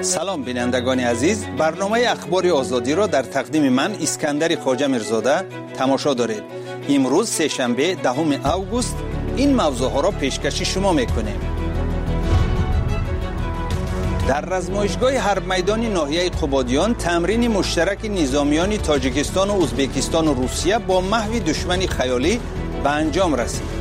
سلام بینندگان عزیز، برنامه اخبار آزادی را در تقدیم من اسکندر خواجه میرزاده تماشا دارید. امروز سه‌شنبه 10 اوگوست این موضوع ها را پیشکش شما میکنیم. در رزمایشگاه حرب میدانی ناحیه قبادیان تمرین مشترک نظامیان تاجیکستان و ازبکستان و روسیه با محو دشمن خیالی به انجام رسید.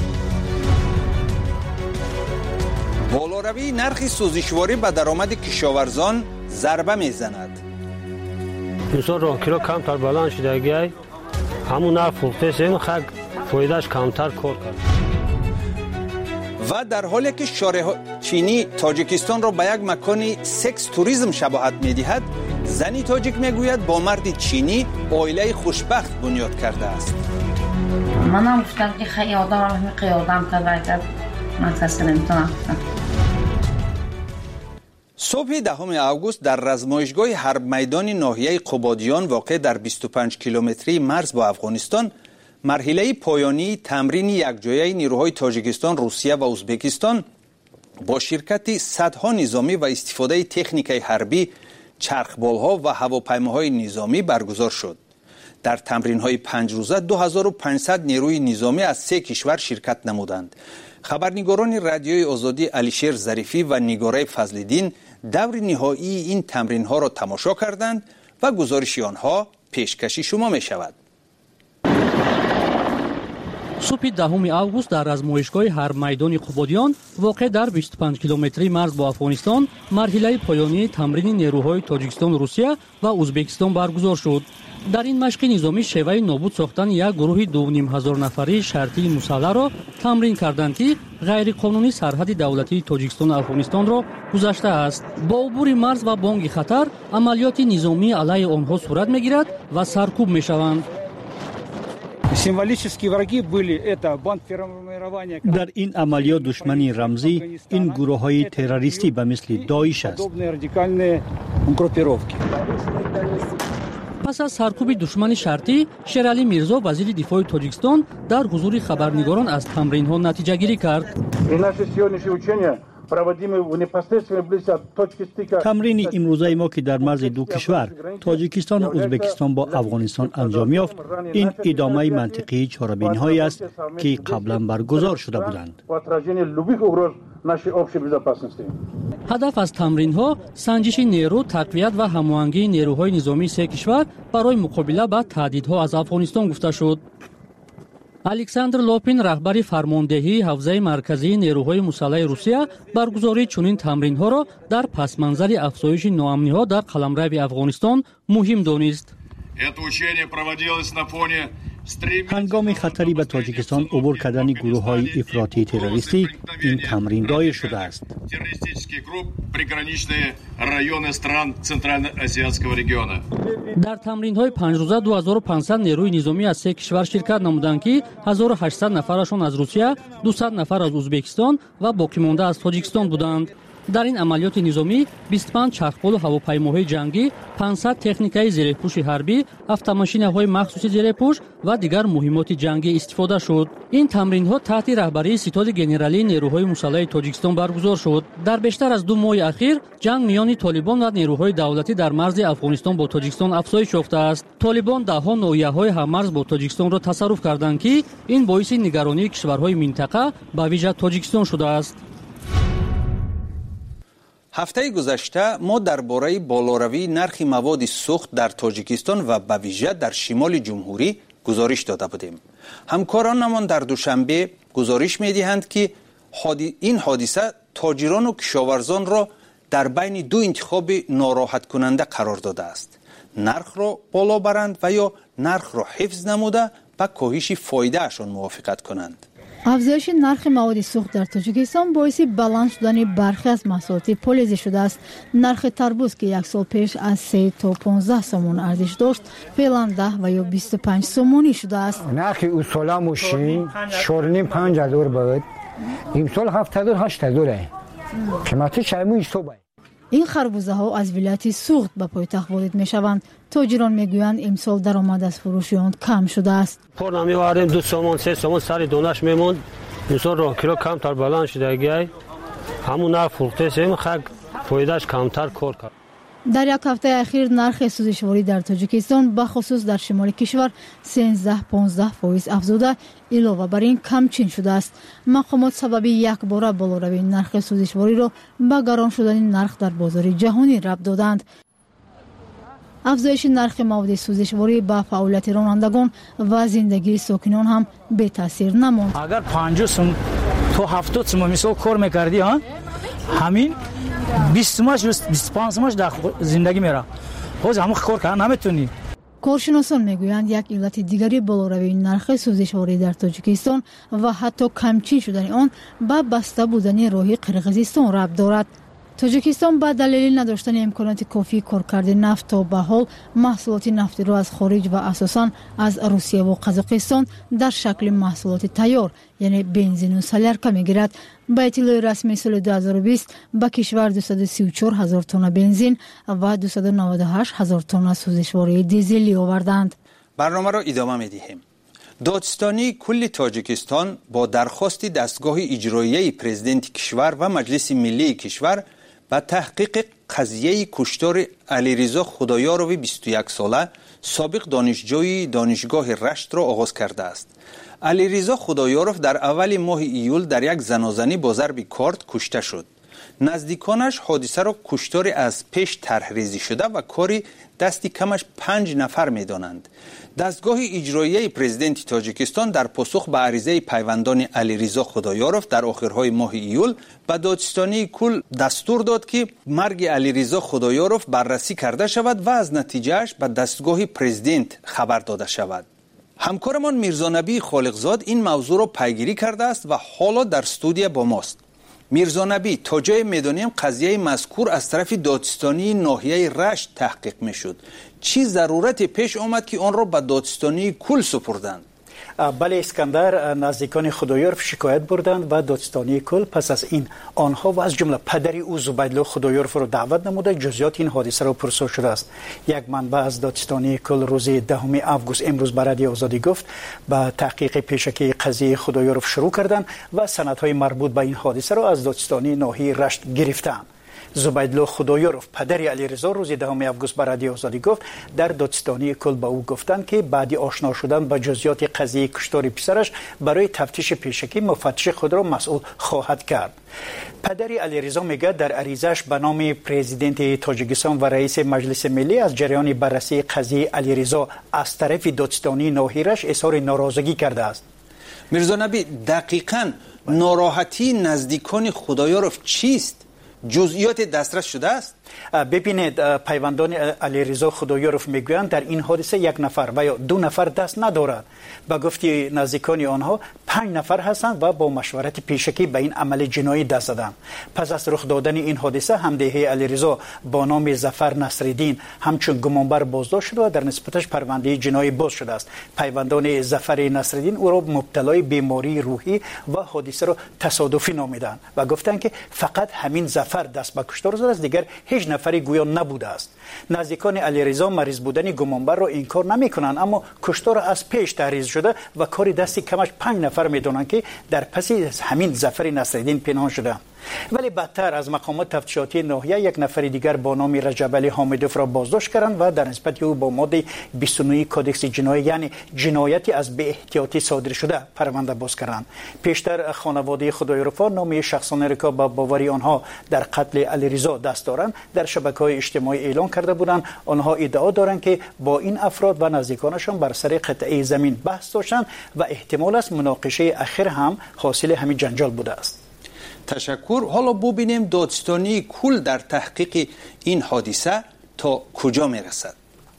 بالاروی نرخ سوزشواری به درآمد کشاورزان ضربه میزند. امسال راه کیلو کمتر بلند شده، همون نرخ فروختش اینو خیلی فایدهش کمتر کار کرد. و در حالی که شارع چینی تاجیکستان را به یک مکان سکس توریسم شباهت می‌دهد، زنی تاجیک میگوید با مرد چینی عائله خوشبخت بنیاد کرده است. منم گفتم که خیلی آدم کرده من کسی نمیتونم. صبح 10 اوگوست در رزمایشگاه حرب میدانی ناحیه قبادیان واقع در 25 کیلومتری مرز با افغانستان مرحله پایانی تمرین یکجایی نیروهای تاجیکستان، روسیه و ازبکستان با شرکت صدها نظامی و استفاده تکنیک حربی، چرخبالها و هواپیماهای نظامی برگزار شد. در تمرین‌های 5 روزه 2500 نیروی نظامی از 3 کشور شرکت نمودند. خبرنگاران رادیوی آزادی علیشیر ظریفی و نگاره فضل‌الدین دور نهایی این تمرین‌ها را تماشا کردند و گزارش آنها پیشکش شما می‌شود. صبح 10 اوگوست در رزمایشگاه حرب میدانی قبادیان واقع در 25 کیلومتری مرز با افغانستان مرحله پایانی تمرین نیروهای تاجیکستان، روسیه و ازبکستان برگزار شد. در این مشق نظامی شیوه نابود ساختن یک گروه 2500 نفری شرطی مسلح را تمرین کردند که غیرقانونی سرحد دولتی تاجیکستان و افغانستان را گذشته است. با عبور مرز و بانگ خطر عملیات نظامی علیه آنها صورت میگیرد و سرکوب میشوند. در این عملیات دشمنی رمزی این گروه های تروریستی به مثل داعش است. پس از سرکوب دشمن شرطی، شیرعلی میرزا وزیر دفاع تاجیکستان در حضور خبرنگاران از تمرین ها نتیجه گیری کرد. تمرین امروزه ما که در مرز دو کشور تاجیکستان و ازبکستان با افغانستان انجام یافت، این ادامه منطقی چهاربین‌هایی است که قبلا برگزار شده بودند. هدف از تمرین ها سنجش نیرو، تقویت و هماهنگی نیروهای نظامی 3 کشور برای مقابله با تهدیدها از افغانستان گفته شد. الکساندر لوپین رهبر فرماندهی حوزه مرکزی نیروهای مسلح روسیه برگزاری چنین تمرین ها را در پس منظر افزایش ناامنی ها در قلمرو افغانستان مهم دانست. هنگام خطری به تاجیکستان عبور کردن گروه های افراطی تروریستی این تمرین دایر شده است. در تمرین های 5 روزه 2500 نیروی نظامی از 3 کشور شرکت نمودند که 1800 نفرشان از روسیه، 200 نفر از ازبکستان و باقی مانده از تاجیکستان بودند. در این عملیات نظامی 25 چرخبال و هواپیماهای جنگی، 500 تکنیکای زیرپوش حربی، автомاشین‌های مخصوص زیرپوش و دیگر مهمات جنگی استفاده شد. این تمرین‌ها تحت رهبری ستاد گنرالی نیروهای مسلح تاجیکستان برگزار شد. در بیشتر از 2 ماه اخیر جنگ میان طالبان و نیروهای دولتی در مرز افغانستان با تاجیکستان افزایش یافته است. طالبان ده‌ها ناحیه‌های هممرز با تاجیکستان را تصرف کردند که این باعث نگرانی کشورهای منطقه به ویژه تاجیکستان شده است. هفته گذشته ما درباره بالاروی نرخ مواد سوخت در تاجیکستان و به ویژه در شمال جمهوری گزارش داده بودیم. همکارانمان در دوشنبه گزارش می‌دهند که این حادثه تاجران و کشاورزان را در بین 2 انتخاب ناراحت کننده قرار داده است: نرخ را بالا برند و یا نرخ را حفظ نموده و کاهش فایده اشان موافقت کنند. افزایش نرخ مواد سوخت در تاجیکستان باعث بلند شدن برخی از محصولات پولیزی شده است. نرخ تربوز که 1 سال پیش از 3 تا 15 سومون ارزش داشت، فعلا 10 و یا 25 سومونی شده است. نرخ اصولا ماشین 4,500 بود، امسال 7,000-8,000 قیمتش همون صبح. این خربوزه ها از ولایت سوخت به پایتخت وارد می شوند. تاجران می گویند امسال درآمد از فروش آن کم شده است. پرنا می‌آوریم 2 سومون 3 سومون سر دونش میموند. امسال راه کیلو کمتر بلند شده، همون نرخ فروختش خیلی фоидааш камтар кор кард. дар як ҳафтаи ахир нархи сӯзишворӣ дар тоҷикистон бахусус дар шимоли кишвар 13-15% афзуда, илова бар ин камчин шудааст. мақомот сабаби якбора болоравии нархи сӯзишвориро ба гарон шудани нарх дар бозори ҷаҳонӣ рабт доданд. афзоиши нархи маводи сӯзишворӣ ба фаъолияти ронандагон ва зиндагии сокинон ҳам бетаъсир намонд. агар 50 сум то 70 сум мисол кор мекардӣ, ҳамин 20 сумаш 25 сумаш дар зиндагӣ мера. ҳозир ҳамон кор кардан наметунӣ. коршиносон мегӯянд як иллати дигари болоравии нархи сӯзишворӣ дар тоҷикистон ва ҳатто камчин шудани он ба баста будани роҳи қирғизистон рабт дорад. тоҷикистон ба далели надоштани имконоти кофии коркарди нафт то ба ҳол маҳсулоти нафтиро аз хориҷ ва асосан аз русияву қазоқистон дар шакли маҳсулоти тайёр, яъне бензину солярка мегирад. ба иттилои расмии соли 2020 ба кишвар 234 ҳазор тонна бензин ва 298 ҳазор тонна сӯзишвории дизелӣ оварданд. барномаро идома медиҳем. додистонии кулли тоҷикистон бо дархости дастгоҳи иҷроияи президенти кишвар ва маҷлиси миллии кишвар ба таҳқиқи қазияи куштори Алиризо Худоёрови 21 сола, собиқ донишҷӯи донишгоҳи Раштро оғоз кардааст. Алиризо Худоёров дар аввали моҳи июл дар як занозанӣ бо зарби корд кушта шуд. наздиконаш ҳодисаро куштори аз пеш тарҳрезӣ шуда ва кори дасти камаш 5 нафар медонанд. дастгоҳи иҷроияи президенти тоҷикистон дар посух ба аризаи пайвандони Алиризо Худоёров дар охирҳои моҳи июл ба додистонии кул дастур дод ки марги Алиризо Худоёров баррасӣ карда шавад ва аз натиҷааш ба дастгоҳи президент хабар дода шавад. ҳамкорамон Мирзонабии Холиқзод ин мавзӯъро пайгирӣ кардааст ва ҳоло дар студия бо мост. мирзонабӣ, то ҷое медонем қазияи мазкур аз тарафи додистонии ноҳияи Рашт таҳқиқ мешуд. чӣ зарурате пеш омад ки онро ба додистонии кул супурданд? бале Искандар, наздикони Худоёров шикоят бурданд ва додистонии кул пас аз ин онҳо ва аз ҷумла падари ӯ Зубайдло Худоёровро даъват намуда ҷузъиёти ин ҳодисаро пурсуд шудааст. як манбаъ аз додистонии кул рӯзи 10 август имрӯз ба Радиои Озодӣ гуфт ба таҳқиқи пешакии қазияи Худоёров шурӯъ карданд ва санадҳои марбут ба ин ҳодисаро аз додистонии ноҳияи Рашт гирифтаанд. Зубайдло Худоёров, падари Алиризо, рӯзи 10 август ба Радиои Озодӣ гуфт дар додистонии кул ба ӯ гуфтанд ки баъди ошно шудан ба ҷузъиёти қазияи куштори писараш барои тафтиши пешакӣ муфаттиши худро масъул хоҳад кард. падари Алиризо мегӯяд дар аризааш ба номи президенти Тоҷикистон ва раиси Маҷлиси Миллӣ аз ҷараёни баррасии қазияи Алиризо аз тарафи додистонии ноҳираш изҳори норозагӣ кардааст. мирзонабӣ, дақиқан нороҳатии наздикони Худоёров чист? ҷузъиёте дастрас шудааст? бибинед, пайвандони Алиризо Худоёров мегӯянд дар ин ҳодиса як нафар ва ё 2 нафар даст надорад. ба гуфти наздикони онҳо 5 нафар ҳастанд ва бо машварати пешакӣ ба ин амали ҷиноӣ даст заданд. пас аз рух додани ин ҳодиса ҳамдеҳии Алиризо бо номи Зафар Насриддин ҳамчун гумонбар боздошт шуда ва дар нисбаташ парвандаи ҷиноӣ боз шудааст. пайвандони Зафари Насриддин ӯро мубталои бемории рӯҳӣ ва ҳодисаро тасодуфӣ номиданд ва гуфтанд ки фақат ҳамин Зафар даст ба куштор задааст, дигар ҳеҷ нафари гӯё набудааст. наздикони Алиризо мариз будани гумонбарро инкор намекунанд, аммо куштор аз пеш таҳриз шуда ва кори дасти камаш 5 нафар медонанд ки дар паси ҳамин Зафари Насриддин пинҳон шуданд. вале бадтар аз мақомот тафтишоти ноҳия як нафари дигар бо номи Раҷабали Ҳомидовро боздошт карданд ва дар нисбати ӯ бо моддаи 29 кодекси ҷиноӣ, яъне ҷинояти аз беэҳтиётӣ содиршуда парванда боз карданд. пештар хонаводаи Худоёровҳо номи шахсонеро ки ба бовари онҳо дар қатли Алиризо даст доранд дар шабакаҳои иҷтимоӣ эълон карда буданд. онҳо иддао доранд ки бо ин афрод ва наздиконашон бар сари қитъаи замин баҳс доштанд ва эҳтимол аст муноқишаи ахир ҳам ҳосили ҳамин ҷанҷол будааст. ташаккур. ҳоло бубинем додистонии кул дар таҳқиқи ин ҳодиса то куҷо мерасад.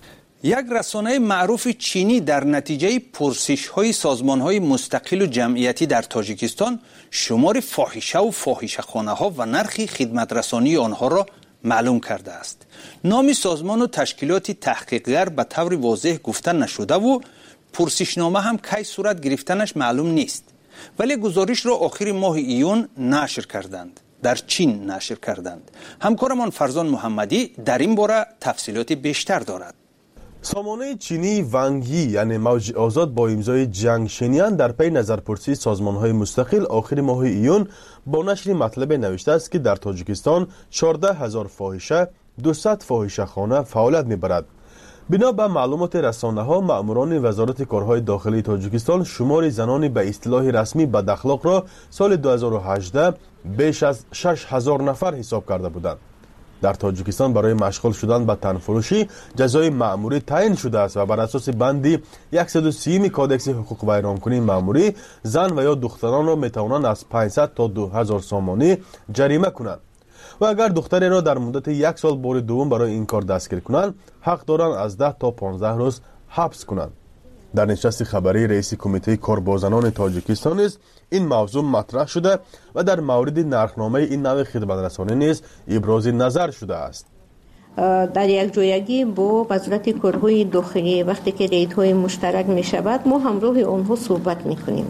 як расонаи маъруфи чинӣ дар натиҷаи пурсишҳои созмонҳои мустақилу ҷамъиятӣ дар тоҷикистон шумори фоҳишаву фоҳишахонаҳо ва нархи хидматрасонии онҳоро маълум кардааст. номи созмону ташкилоти таҳқиқгар ба таври возеҳ гуфта нашудаву пурсишнома ҳам кай сурат гирифтанаш маълум нест. вале гузоришро охири моҳи июн нашр карданд. дар чин нашр карданд. ҳамкорамон Фарзон Муҳаммадӣ дар ин бора тафсилоти бештар дорад. سامانه چینی ونگی یعنی موج آزاد با امضای جنگ شینیان در پی نظرپرسی سازمان‌های مستقل آخر ماه ایون با نشر مطلب نوشته است که در تاجیکستان 14,000 فاحشه 200 فاحشه‌خانه فعالیت می‌برد. بنا به معلومات رسانه‌ها، مأموران وزارت کارهای داخلی تاجیکستان شمار زنان به اصطلاح رسمی بداخلاق را سال 2018 بیش از 6,000 نفر حساب کرده بودند. در تاجیکستان برای مشغول شدن به تنفروشی جزای مأموری تعیین شده است و بر اساس بند 130 کادکس حقوق ویرانکنی مأموری زن و یا دختران را میتوانند از 500 تا 2000 سامانی جریمه کنند و اگر دختری را در مدت 1 سال بار دوم برای این کار دستگیر کنند حق دارند از 10 تا 15 روز حبس کنند. در نشست خبری رئیس کمیته کار با زنان تاجیکستان نیز این موضوع مطرح شده و در مورد نرخنامه این نوع خدمترسانی نیز ابراز نظر شده است. در یک جایگی با وزارت کارهای داخلی وقتی که ریدهای مشترک می شود ما همراه آنها صحبت میکنیم.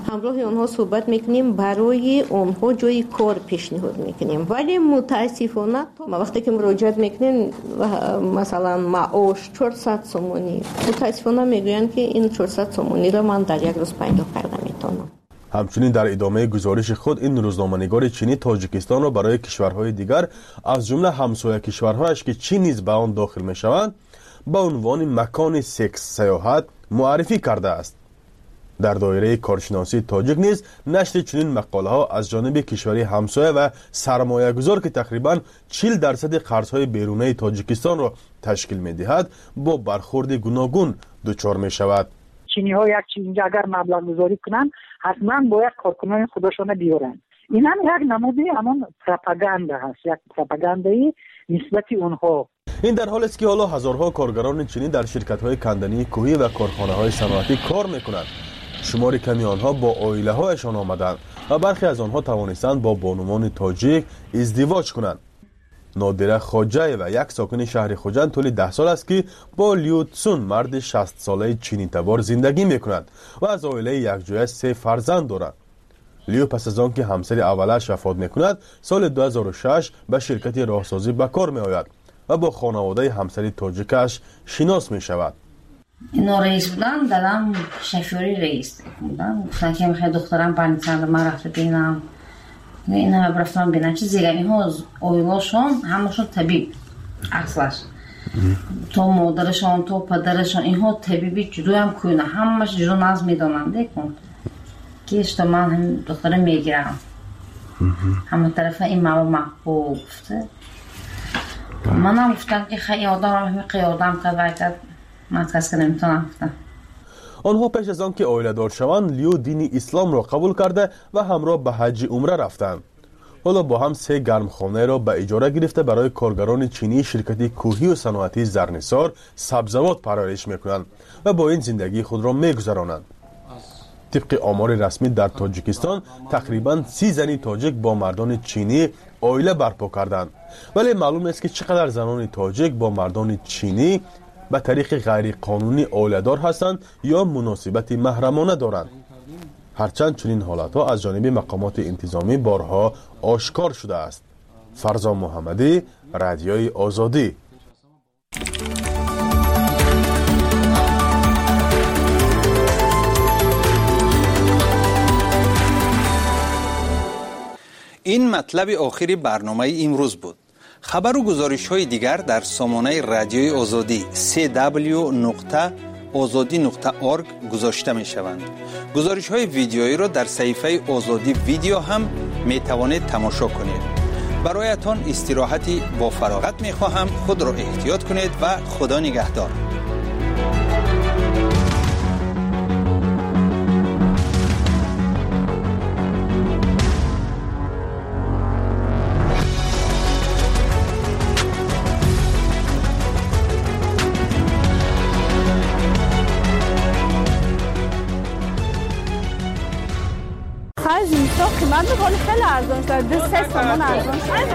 برای آنها جای کار پیشنهاد میکنیم، ولی متاسفانه ما وقتی که مراجعت میکنیم مثلا معاش 400 سومانی متاسفانه میگویند که این 400 سومانی را من در یک روز پیدا کردم میتونم. همچنین در ادامه گزارش خود این روزنامه‌نگار چینی تاجیکستان را برای کشورهای دیگر از جمله همسایه کشورهایش که چین نیز به آن داخل می‌شوند با عنوان مکان سکس سیاحت معرفی کرده است. در دایره کارشناسی تاجیک نیز نشر چنین مقاله‌ها از جانب کشوری همسایه و سرمایه‌گذار که تقریباً 40% قرض‌های بیرونی تاجیکستان را تشکیل می‌دهد با برخورد گوناگون دچار می‌شود. چینی ها یک چیز اینجا اگر مبلغ گذاری کنن حتما باید کارکنان خودشان بیارن. این هم یک نمونه همون پروپاگاندا هست، یک پروپاگاندایی نسبت اونها. این در حالی است که حالا هزارها کارگران چینی در شرکت‌های کندنی کوهی و کارخانه‌های صنعتی کار می‌کنند. شمار کمی آنها با عائله‌هایشان آمدند و برخی از آنها توانستند با بانوان تاجیک ازدواج کنند. نادره خواجه و یک ساکن شهر خوجند طول 10 سال است که با لیو تسون مرد 60 ساله چینی تبار زندگی می‌کند و از عائله یکجای 3 فرزند دارد. لیو پس از آن که همسر اولش وفات می‌کند سال 2006 به شرکت راهسازی به کار می‌آید و با خانواده همسر تاجیکش شناس می‌شود. اینا رئیس بودن، دادم شفیاری رئیس بودن، گفتن که میخوای دخترم پنیتند من رفته بینم. این همه برفتم بینم چه زیگانی ها اویلاشون همشون طبیب اصلاش تو مادرشان تو پدرشان اینها طبیبی جدوی هم کنه همش جدو ناز میدانم دیکن که اشتا من هم دختره میگیرم همه طرف این مواد محبوب گفته من هم گفتم که خیلی آدم همه قیادم کرد من کسی که نمیتونم گفتم. آنها پیش از آن که عائله دار شوند لیو دین اسلام را قبول کرده و همراه به حج عمره رفتند. حالا با هم 3 گرمخانه را به اجاره گرفته برای کارگران چینی شرکت کوهی و صنعتی زرنسار سبزوات پرورش میکنند و با این زندگی خود را میگذرانند. طبق آمار رسمی در تاجیکستان تقریباً 30 زنی تاجیک با مردان چینی عائله برپا کردند، ولی معلوم نیست که چقدر زنان تاجیک با مردان چینی به طریق غیر قانونی عائله‌دار هستند یا مناسبت محرمانه دارند. هرچند چنین حالت‌ها از جانب مقامات انتظامی بارها آشکار شده است. فرزان محمدی، رادیوی آزادی. این مطلب آخری برنامه امروز بود. خبر و گزارش های دیگر در سامانه رادیوی آزادی www.azadi.org گذاشته می شوند. گزارش های ویدیویی را در صفحه آزادی ویدیو هم می توانید تماشا کنید. برایتان استراحتی با فراغت می خواهم. خود را احتیاط کنید و خدا نگهدار. خیلی ارزان شد. 3 تومان ارزان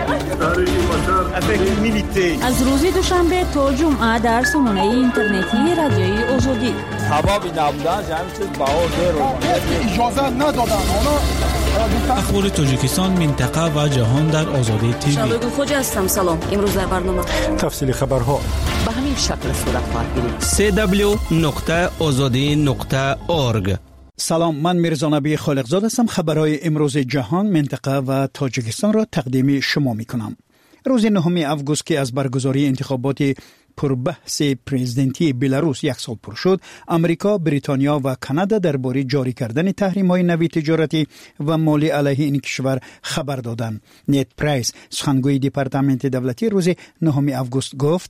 شد. از روزی دوشنبه تا جمعه در سامانه اینترنتی رادیوی آزادی. حبابی نبودن جمع چیز بهار اجازه ندادن. اخبار تاجیکستان، منطقه و جهان در آزادی تیوی. شبگو خوج هستم. سلام. امروز در برنامه تفصیل خبرها. به همین یک شکل صورت خواهد گرفت. www.azadi.org. سلام، من میرزا نبی خالقزاد هستم. خبرهای امروز جهان، منطقه و تاجیکستان را تقدیم شما می کنم. روز 9 آگوست که از برگزاری انتخابات پربحث پرزیدنتی بلاروس یک سال پر شد، امریکا، بریتانیا و کانادا درباره جاری کردن تحریم‌های نوی تجارتی و مالی علیه این کشور خبر دادند. نت پرایس، سخنگوی دپارتمنت دولتی، روز 9 آگوست گفت: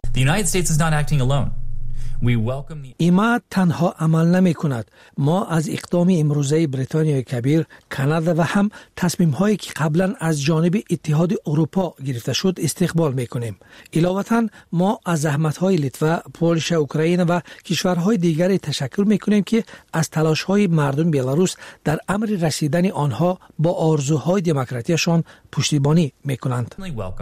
ایما تنها عمل نمی کند. ما از اقدام امروزه بریتانیای کبیر، کانادا و هم تصمیم هایی که قبلا از جانب اتحاد اروپا گرفته شد استقبال می کنیم. علاوه ما از زحمت های لیتوا، پولش، اوکراین و کشورهای دیگری تشکر می کنیم که از تلاش های مردم بلاروس در امر رسیدن آنها با آرزوهای دموکراتیشان پشتیبانی می کنند.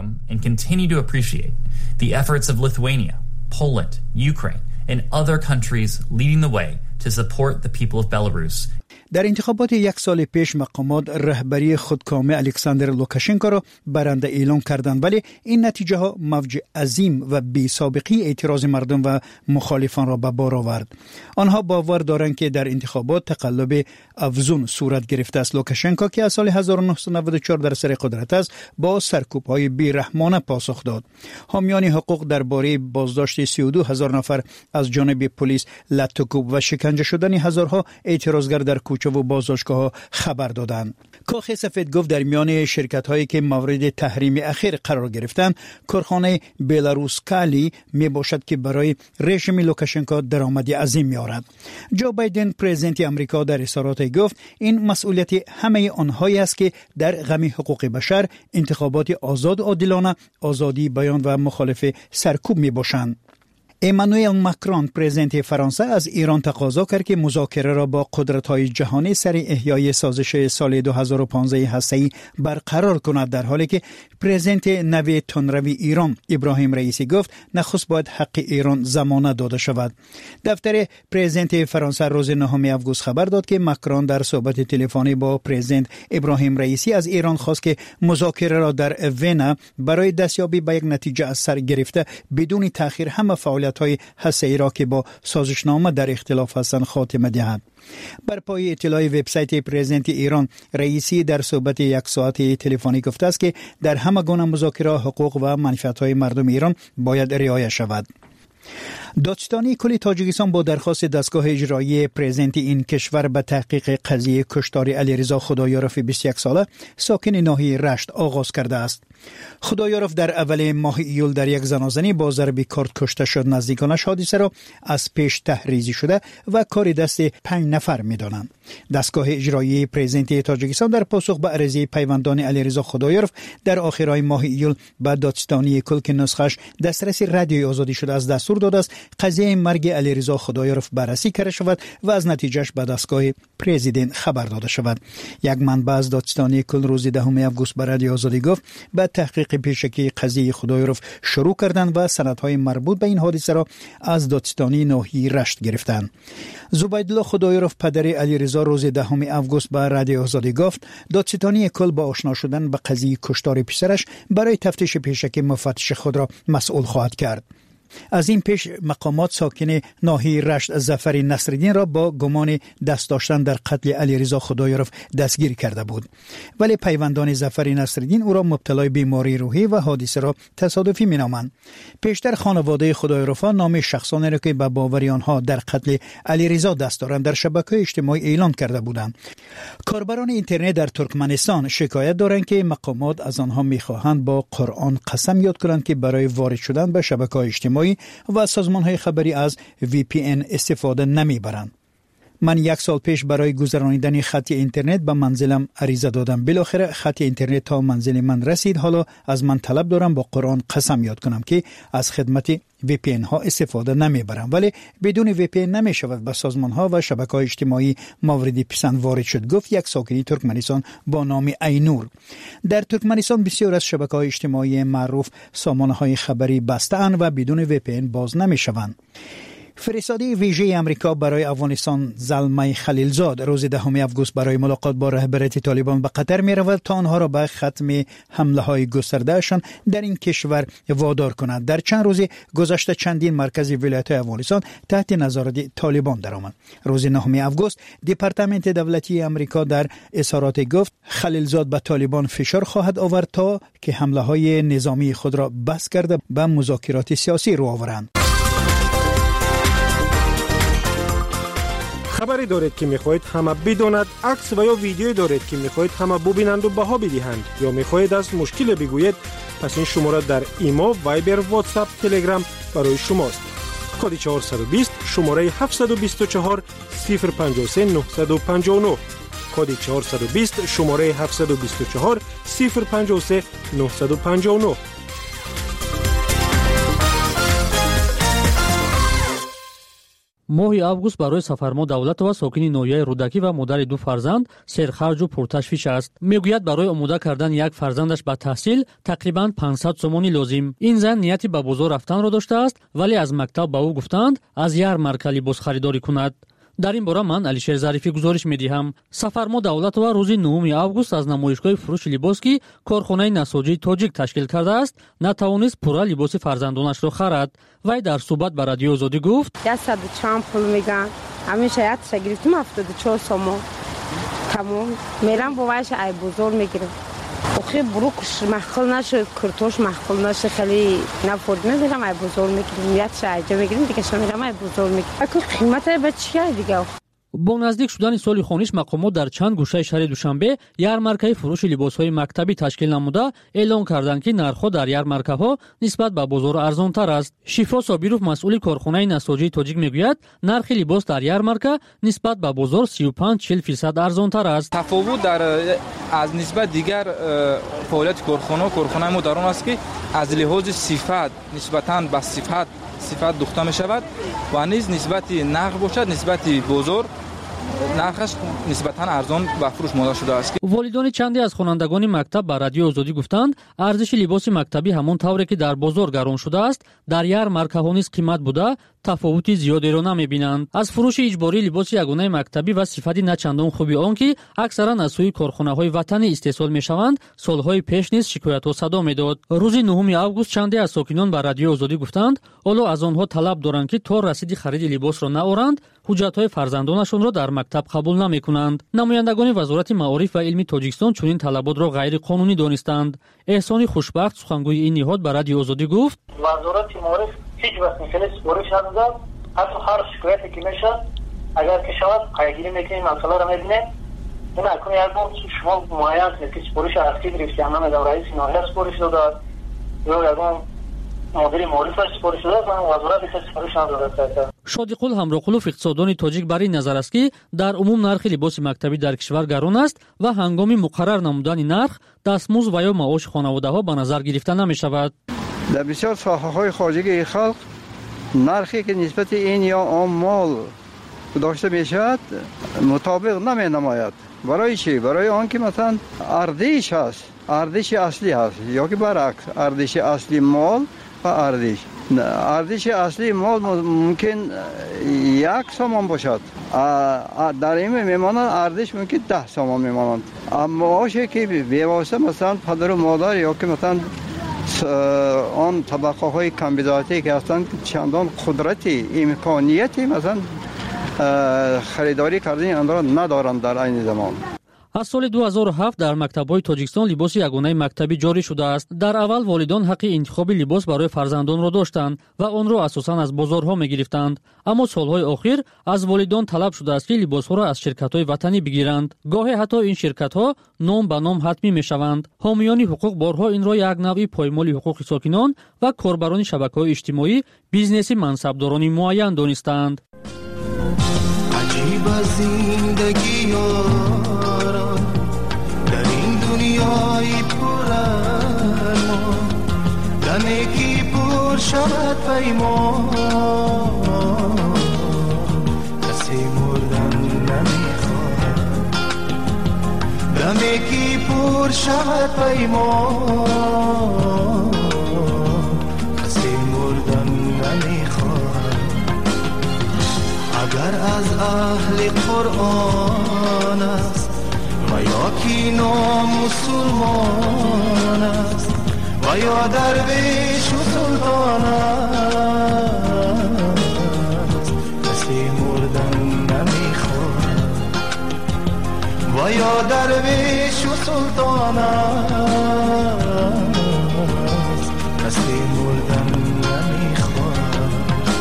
Poland, Ukraine, and other countries leading the way to support the people of Belarus. در انتخابات یک سال پیش مقامات رهبری خودکامه الکساندر لوکاشنکو را برنده اعلام کردند، ولی این نتیجه ها موج عظیم و بی سابقه اعتراض مردم و مخالفان را به بار آورد. آنها باور دارند که در انتخابات تقلب افزون صورت گرفته است. لوکاشنکو که از سال 1994 در سر قدرت است، با سرکوب‌های بی‌رحمانه پاسخ داد. حامیان حقوق درباره بازداشت 32,000 نفر از جانب پلیس، لطوکوب و شکنجه شدن هزارها اعتراضگر در کوچه و بازداشتگاه خبر دادند. کاخ سفید گفت در میان شرکت‌هایی که مورد تحریم اخیر قرار گرفتند، کارخانه بلاروس کالی می باشد که برای رژیم لوکاشنکو درآمدی عظیم می‌آورد. جو بایدن، پرزیدنت آمریکا، در اظهارات گفت این مسئولیت همه آنهایی است که در غم حقوق بشر، انتخابات آزاد و عادلانه، آزادی بیان و مخالف سرکوب می باشند. امانوئل ماکرون، پرزیدنت فرانسه، از ایران تقاضا کرد که مذاکره را با قدرت‌های جهانی سر احیای سازش سال 2015 هسته‌ای برقرار کند، در حالی که پرزیدنت نوی تندروی ایران ابراهیم رئیسی گفت نخست باید حق ایران ضمانت داده شود. دفتر پرزیدنت فرانسه روز 9 آگوست خبر داد که ماکرون در صحبت تلفنی با پرزیدنت ابراهیم رئیسی از ایران خواست که مذاکره را در وینا برای دستیابی به یک نتیجه از سر گرفته بدون تأخیر همه فعالیت‌های هسته‌ای را که با سازشنامه در اختلاف هستند خاتمه دهد. بر پای اطلاع وبسایت پرزیدنت ایران، رئیسی در صحبت یک ساعته تلفنی گفته است که در همه گونه مذاکره حقوق و منفعت‌های مردم ایران باید رعایت شود. دادستانی کل تاجیکستان با درخواست دستگاه اجرایی پرزیدنت این کشور به تحقیق قضیه کشتار علیرضا خدایارف 21 ساله ساکن ناحیه رشت آغاز کرده است. خدایارف در اول ماه ایول در یک زنازنی با ضرب کارد کشته شد. نزدیکانش حادثه را از پیش تحریزی شده و کار دست 5 نفر می‌دانند. دستگاه اجرایی پرزیدنت تاجیکستان در پاسخ به عرضه پیوندان علیرضا خدایارف در آخرای ماه ایول به دادستانی کل که نسخش دسترسی رادیویی آزادی شده از دستور داده است قضیه مرگ علیرضا خدایارف بررسی کرده شود و از نتیجهش به دستگاه پرزیدنت خبر داده شود. یک منبع از دادستانی کل روز 10 آگوست به رادیو آزادی گفت به تحقیق پیشکی قضیه خدایارف شروع کردند و سندهای مربوط به این حادثه را از دادستانی ناحیه رشت گرفتند. زبیدالله خدایارف، پدر علیرضا، روز 10 آگوست به رادیو آزادی گفت دادستانی کل با آشنا شدن به قضیه کشتار پسرش برای تفتیش پیشکی مفتش خود را مسئول خواهد کرد. از این پیش مقامات ساکن ناحیه رشت ظفر نصرالدین را با گمان دست داشتن در قتل علیرضا خدایارف دستگیر کرده بود، ولی پیوندان ظفر نصرالدین او را مبتلای بیماری روحی و حادثه را تصادفی می‌نامند. پیشتر خانواده خدایارف نام شخصانی را که به باور آنها در قتل علیرضا دست دارند در شبکه‌های اجتماعی اعلان کرده بودند. کاربران اینترنت در ترکمنستان شکایت دارند که مقامات از آنها می‌خواهند با قرآن قسم یاد کنند که برای وارد شدن به شبکه‌های اجتماعی و سازمان‌های خبری از VPN استفاده نمی‌برند. من 1 سال پیش برای گذرانیدن خط اینترنت به منزلم عریضه دادم. بالاخره خط اینترنت تا منزل من رسید. حالا از من طلب دارم با قرآن قسم یاد کنم که از خدمت VPN ها استفاده نمیبرم، ولی بدون VPN نمیشود به سازمان ها و شبکه‌های اجتماعی مورد پسند وارد شد، گفت یک ساکن ترکمنستان با نام اینور. در ترکمنستان بسیار از شبکه‌های اجتماعی معروف سامانه‌های خبری بسته اند و بدون VPN باز نمیشوند. فرستاده ویژه آمریکا برای افغانستان زلمه خلیلزاد روز 10 آگوست برای ملاقات با رهبریت طالبان به قطر می رود تا آنها را به ختم حمله های گستردهشان در این کشور وادار کند. در چند روز گذشته چندین مرکز ولایت افغانستان تحت نظارت طالبان درآمد. روز 9 آگوست دپارتمنت دولتی آمریکا در اظهارات گفت خلیلزاد به طالبان فشار خواهد آورد تا که حمله های نظامی خود را بس کرده به مذاکرات سیاسی رو آورند. خبری دارید که میخواهید همه بداند، عکس و یا ویدیویی دارید که میخواهید همه ببینند و بها بدهند یا میخواهید از مشکل بگویید، پس این شماره در ایما، وایبر، واتساپ، تلگرام برای شماست. کد 420 شماره 724 053 959 کد 420 شماره 724 053 959. моҳи август барои Сафармо Давлатова сокини ноҳияи Рудакӣ ва модари ду фарзанд серхарҷу пурташвиш аст. мегӯяд барои омода кардани як фарзандаш ба таҳсил тақрибан 500 сомони лозим. ин зан нияти ба бозор рафтанро доштааст, вале аз мактаб ба ӯ гуфтанд аз ярмарка либос харидорӣ кунад. дар ин бора ман Алишер Зарифӣ гузориш медиҳам. Сафармо Давлатова рӯзи 9 август аз намоишгоҳи фурӯши либос ки корхонаи насоҷии тоҷик ташкил кардааст натавонист пурра либоси фарзандонашро харад. вай дар суҳбат ба Радиои Озодӣ гуфт: 100 пул меган, ҳамеша якша гирифтим 74 сомо. тамом мерам бо вайш ай бозор мегирам. охи бурукш махқул нашуд, куртош махқул нашуд, хеле нафурд мегирам ай бозор мегирам. якша айҷа мегирам, дига шамирам ай бозор мегирам. аку қиматай ба чия дига. бо наздик шудани соли хониш мақомот дар чанд гӯшаи шаҳри Душанбе ярмаркаи фурӯши либосҳои мактабӣ ташкил намуда эълон карданд ки нархҳо дар ярмаркаҳо нисбат ба бозор арзонтар аст. Шифо Собиров масъули корхонаи насоҷии тоҷик мегӯяд, нархи либос дар ярмарка нисбат ба бозор 35-40% арзонтар аст. тафовут дар аз нисбат дигар фаъолияти корхонаи мо дар он аст ки аз лиҳози сифат нисбатан ба сифат духта мешавад ва низ нисбати нақд бошад, нисбати бозор нархаш нисбатан арзон ба фурӯш мода шудааст. волидони чанде аз хонандагони мактаб ба Радиои Озодӣ гуфтанд, арзиши либоси мактабӣ ҳамон тавре ки дар бозор гарон шудааст, дар ярмаркаҳо низ қимат буда тафовути зиёдеро намебинанд. аз фурӯши иҷбории либоси ягонаи мактабӣ ва сифати начандон хуби он ки аксаран аз сӯи корхонаҳои ватанӣ истеҳсол мешаванд, солҳои пеш низ шикоятҳо садо медод. рӯзи 9 август чанде аз сокинон ба Радиои Озодӣ гуфтанд, ҳоло аз онҳо талаб доранд ки то расиди хариди либосро наоранд, ҳуҷҷатҳои фарзандонашонро дар мактаб қабул намекунанд. намояндагони вазорати маориф ва илми Тоҷикистон чунин талаботро ғайриқонунӣ донистанд. эҳсони хушбахт сухангӯи ин ниҳод ба Радиои Озодӣ гуфт: вазорати маориф ҳеҷ вақт мисали сипориш надода, ҳатто ҳар шикояте ки мешавад агар ки шавад қайгирӣ мекунем, масъаларо мебинем. ин акун як бор шумо муайян кунед ки сипориш аз ки гирифтем, намедонам раиси ноҳия сипориш додааст ё ягон мудири маорифаш сипориш додааст, вазорат иса сипориш надодааст. шодиқул ҳамроқулов иқтисоддони тоҷик бар ин назар аст ки дар умум нархи либоси мактабӣ дар кишвар гарон аст ва ҳангоми муқаррар намудани нарх дастмузд ва ё маоши хонаводаҳо ба назар гирифта намешавад. дар бисёр соҳаҳои хоҷагии халқ нархе ки нисбати ин ё он мол дошта мешавад мутобиқ наменамояд. барои чӣ? барои он ки масалан ардиш ҳаст, ардиши аслӣ ҳаст ё ки баръакс, ардиши асли мол ва ардиши асли мол мумкин 1 сомон бошад, дар ин мемонад ардиш мумкин 10 сомон мемонад. маоше ки бевосита масалан падару модар ё ки масалан он табақаҳои камбидоатӣ ки ҳастанд чандон қудрати имконияти масалан харидорӣ кардани онро надоранд дар айни замон. аз соли 2007 дар мактабҳои Тоҷикистон либоси ягонаи мактабӣ ҷорӣ шудааст. дар аввал волидон ҳаққи интихоби либос барои фарзандонро доштанд ва онро асосан аз бозорҳо мегирифтанд. аммо солҳои охир аз волидон талаб шудааст ки либосҳоро аз ширкатҳои ватанӣ бигиранд. гоҳе ҳатто ин ширкатҳо ном ба ном ҳатмӣ мешаванд. ҳомиёни ҳуқуқ борҳо инро як навъи поймоли ҳуқуқи сокинон ва корбарони шабакаҳои иҷтимоӣ бизнеси мансабдорони муайян донистаанд. عجیب زندگی یاران در این دنیای پر ارمان، دمی کی پر شود پیمان، کسی مردن نمیخواهد. دمی کی پر شود پیمان، کسی مردن نمیخواهد. اگر از اهل قرآن است و یا کی نامسلمان است و یا درویش و سلطان است، کسی مردن نمیخواهد و یا درویش و سلطان است، کسی مردن نمیخواهد.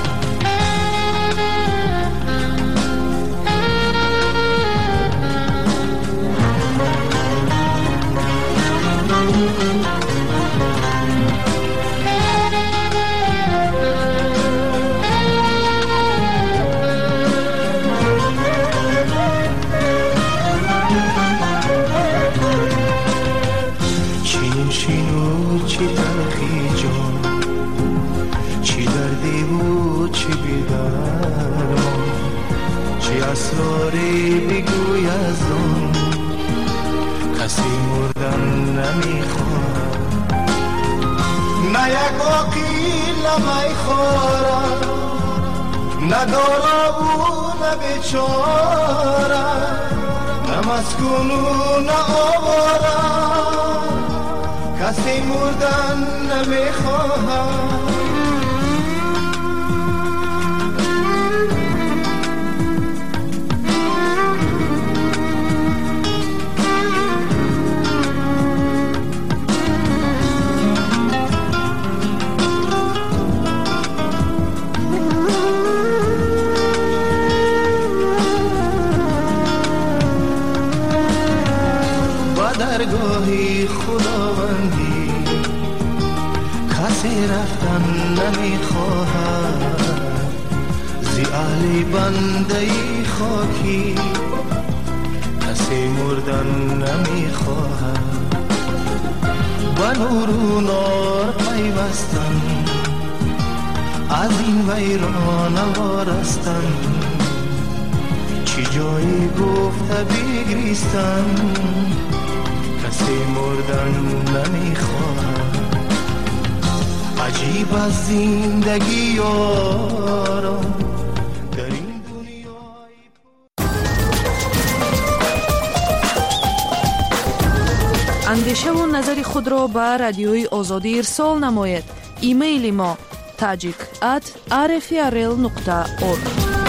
چی تلخی جان، چی دردی بود چی بیدرمان، چی اسراری بگوی از آن، کسی مردن نمیخواهد. نه یک عقیل نمیخورد، نه دارا و نه بیچاره، نه مسکون و نه آواره، کسی مردن نمیخواهد. با درگاهی خداوندی کسی رفتن نمیخواهد، زی اهل بنده خاکی کسی مردن نمیخواهد. با نور و نار پیوستن، از این ویران وارستن، چی جایی گفته بگریستن، کسی مردن نمیخواهد. عجیب از زندگی یارم در این دنیای. اندیشه و نظر خود را به رادیوی آزادی ارسال نماید. ایمیل ما tajik@rfrl.org.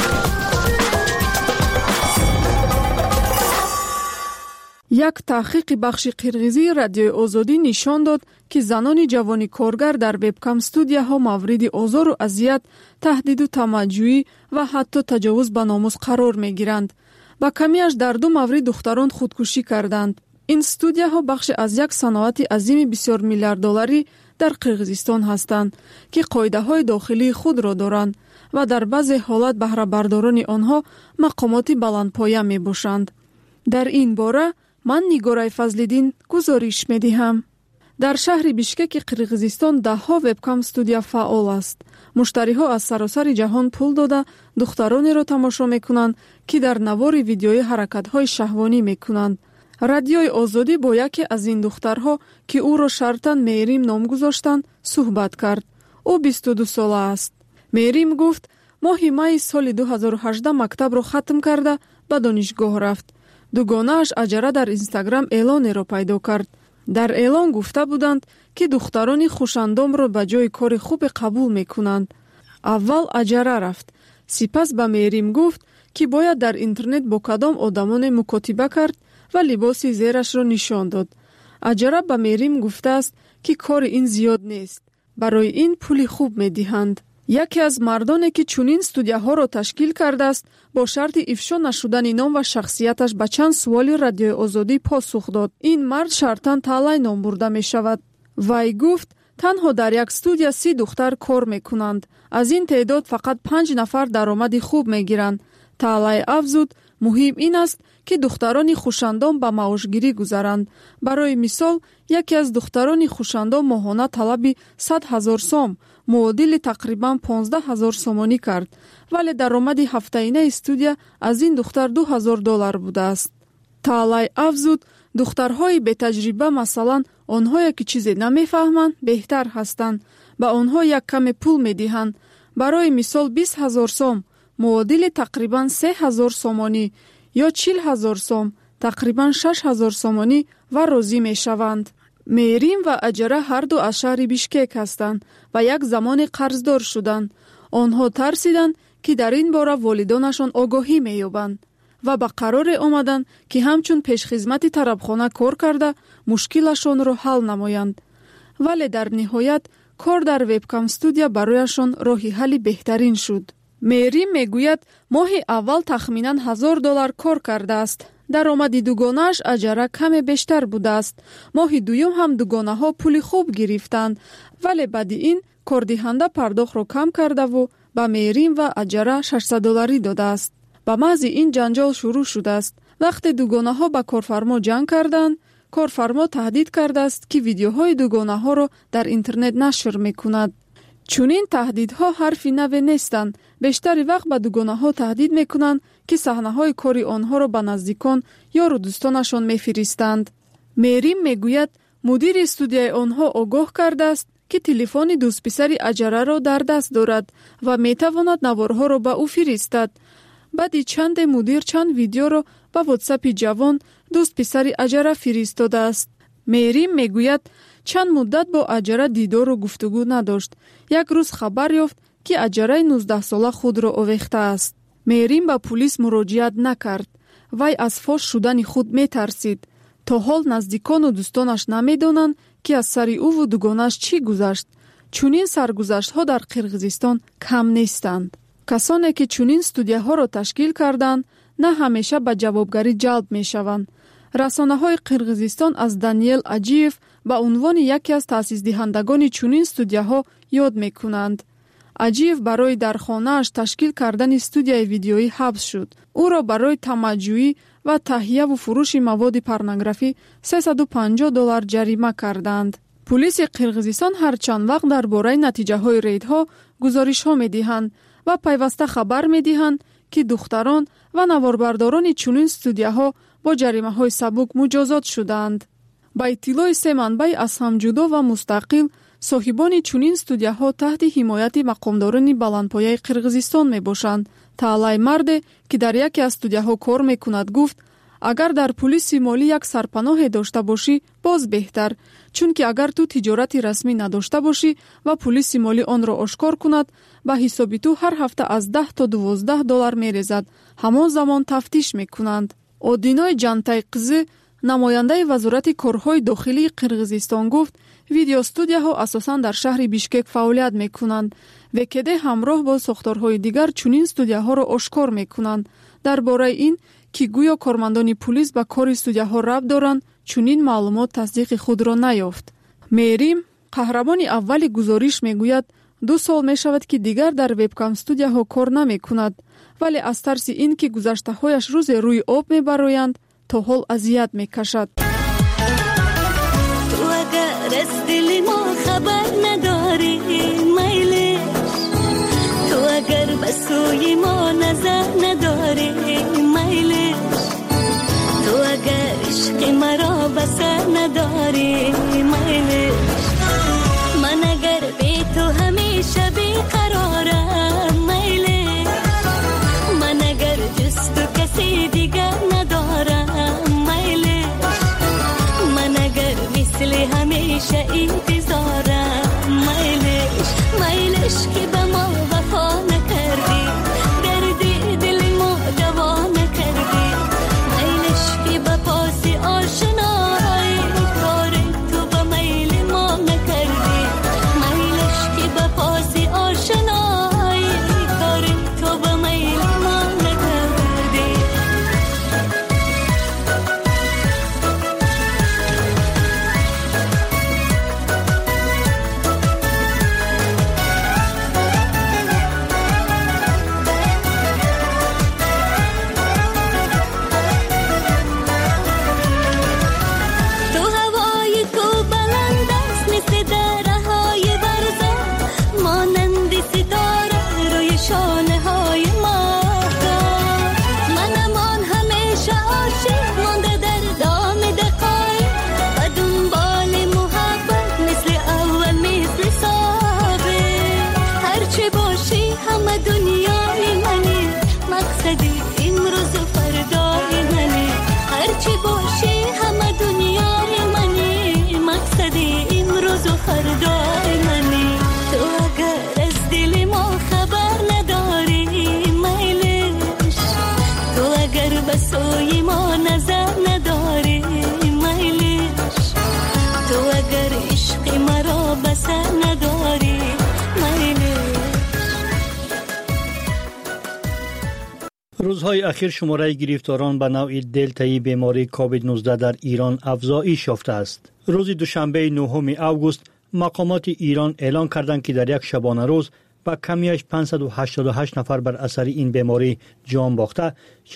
یک تحقیق بخش قرغیزی رادیوی آزادی نشان داد که زنان جوانی کارگر در وبکام استودیوها مورد آزار و اذیت، تهدید و تمجیدی و حتی تجاوز به ناموس قرار می‌گیرند. با کمیش در 2 مورد دختران خودکشی کردند. این استودیوها بخش از یک صنعت عظیم بسیار میلیارد دلاری در قرغیزستان هستند که قاعده‌های داخلی خود را دارند و در بعضی حالات بهره برداران آنها مقامات بلندپایه میباشند. در این باره من نیگارای فضل‌الدین گزارش می‌دهم. در شهر بیشکک قرغیزستان 10 وبکام استودیو فعال است. مشتری‌ها از سراسر جهان پول داده دخترانی را تماشا می‌کنند که در نوار ویدیوی حرکت‌های شهوانی می‌کنند. رادیوی آزادی با یکی از این دخترها که او را شرطاً میریم نام گذاشتند صحبت کرد. او 22 ساله است. میریم گفت ماه می سال 2018 مکتب را ختم کرده به دانشگاه رفت. دوگانه‌اش اجاره در اینستاگرام اعلان را پیدا کرد. در اعلان گفته بودند که دختران خوشندام را به جای کار خوب قبول می‌کنند. اول اجاره رفت. سپس به میریم گفت که باید در اینترنت با کدام آدمان مکاتبه کرد و لباس زیرش را نشان داد. اجاره به میریم گفته است که کار این زیاد نیست. برای این پول خوب می‌دهند. یکی از مردانی که چنین استودیوها را تشکیل کرده است با شرط افشا نشدن نام و شخصیتش به چند سوال رادیوی آزادی پاسخ داد. این مرد شرطاً طالع نام برده می شود. وی گفت تنها در یک استودیو 30 دختر کار میکنند. از این تعداد فقط 5 نفر درآمد خوب میگیرند. طالع افزود مهم این است که دختران خوشندام به معاشگیری گذارند. برای مثال یکی از دختران خوشندام ماهانه طلب 100,000 سوم معادل تقریبا 15,000 سومانی کرد، ولی درآمد هفته‌انه استودیو از این دختر $2,000 بوده است. طالع افزود دخترهای به تجربه مثلا آنهایی که چیزی نمیفهمند بهتر هستند، به آنها یک کم پول میدهند. برای مثال 20,000 سوم معادل تقریباً 3000 سومانی یا 40000 سوم، تقریباً 6000 سومانی و راضی می شوند. میریم و اجره هر دو از شهر بیشکک هستند و یک زمان قرضدار شدند. آنها ترسیدند که در این باره والدانشان آگاهی می یابند و به قرار آمدند که همچون پیشخدمت طربخانه کار کرده مشکلشان را حل نمایند. ولی در نهایت کار در وبکام استودیو برایشان راه حل بهترین شد. میریم میگوید ماه اول تخمیناً $1000 کار کرده است. درآمد دوگانه‌اش اجره کم بیشتر بوده است. ماه دوم هم دوگانه ها پول خوب گرفتند، ولی بعد این کاردهنده پرداخت را کم کرده و به میریم و اجره $600 داده است. به محض این جنجال شروع شده است. وقتی دوگانه ها به کارفرما جنگ کردند، کارفرما تهدید کرده است که ویدیوهای دوگانه ها را در اینترنت نشر میکند. چونین تهدیدها حرفی نو نیستند. بیشتر وقت به دوگانه ها تهدید میکنند که صحنه های کاری آنها را به نزدیکان یا رو دوستانشان میفرستند. میریم میگوید مدیر استودیوی آنها آگاه کرده است که تلفن دوست پسر اجره را در دست دارد و میتواند نوارها را به او فرستد. بعد چند مدیر چند ویدیو را به واتساپ جوان دوست پسر اجره فرستاده است. میریم میگوید چند مدت با اجره دیدار و گفتگو نداشت. یک روز خبر یافت که اجره 19 ساله خود را آویخته است. میریم به پلیس مراجعت نکرد. وی از فاش شدن خود میترسید. تا حال نزدیکان و دوستانش نمیدانند که از سر او و دوگانش چی گذشت. چونین سرگذشت ها در قرقیزستان کم نیستند. کسانی که چونین استودیوها را تشکیل کردند نه همیشه به جوابگری جلب می شوند. رسانه های قرقیزستان از دانیل اجیف به عنوان یکی از تأسیس دهندگان چونین استودیوها یاد می کنند. اجیف برای در خانه‌اش تشکیل کردن استودیوی ویدیویی حبس شد. او را برای تمجیدی و تهیه و فروش مواد پورنوگرافی $350 جریمه کردند. پلیس قرقیزستان هر چند وقت درباره نتیجه های ریدها گزارش ها می دهند و پیوسته خبر می دهند که دختران و نواربرداران چونین استودیوها با جریمه های سبک مجازات شدند. با اطلاع سه منبع از هم جدا و مستقل، صاحبان چونین استودیوها تحت حمایت مقامداران بلندپایه قرقیزستان می باشند. تعالی مرد که در یکی از استودیوها کار می کند گفت اگر در پلیس مالی یک سرپناه داشته باشی باز بهتر، چون که اگر تو تجارت رسمی نداشته باشی و پلیس مالی آن را آشکار کند به حساب تو هر هفته از $10 تا $12 می ریزد. همان زمان تفتیش می کنند. آدینای جانتای قزی نماینده وزارت کارهای داخلی قرقیزستان گفت ویدیو استودیوها اساساً در شهر بیشکک فعالیت می کنند. وکده همراه با ساختارهای دیگر چونین استودیوها را آشکار می کنند. درباره این که گویا کارمندان پلیس به کار استودیوها ربط دارند چونین معلومات تصدیق خود را نیافت. میریم قهرمان اول گزارش میگوید 2 سال می شود که دیگر در وبکام استودیوها کار نمی کند، ولی از ترس این که گذشته هایش روز روی آب می برایند تا حال اذیت می کشد. تو اگر از دل ما خبر نداری میلش، تو اگر به سوی ما نظر نداری میلش، تو اگر عشق مرا بسر نداری میلش، من اگر بی تو همیشه بیقرارم میلش، من اگر جز تو کسی دیگر ندارم میلش، من اگر مثل همیشه انتظارم میلش، میلش که به ما وفا نکردی، دردی دل ما دوا نکردی، میلش که به پاس آشنایی کار تو به میل ما نکردی، میلش که به پاس آشنایی کار تو به میل ما نکردی. روزهای اخیر شماره گرفتاران به نوع دلتایی بیماری کووید 19 در ایران افزایش یافته است. روز دوشنبه 9 آگوست مقامات ایران اعلام کردند که در یک شبانه روز با کمیش 588 نفر بر اثر این بیماری جان باخته،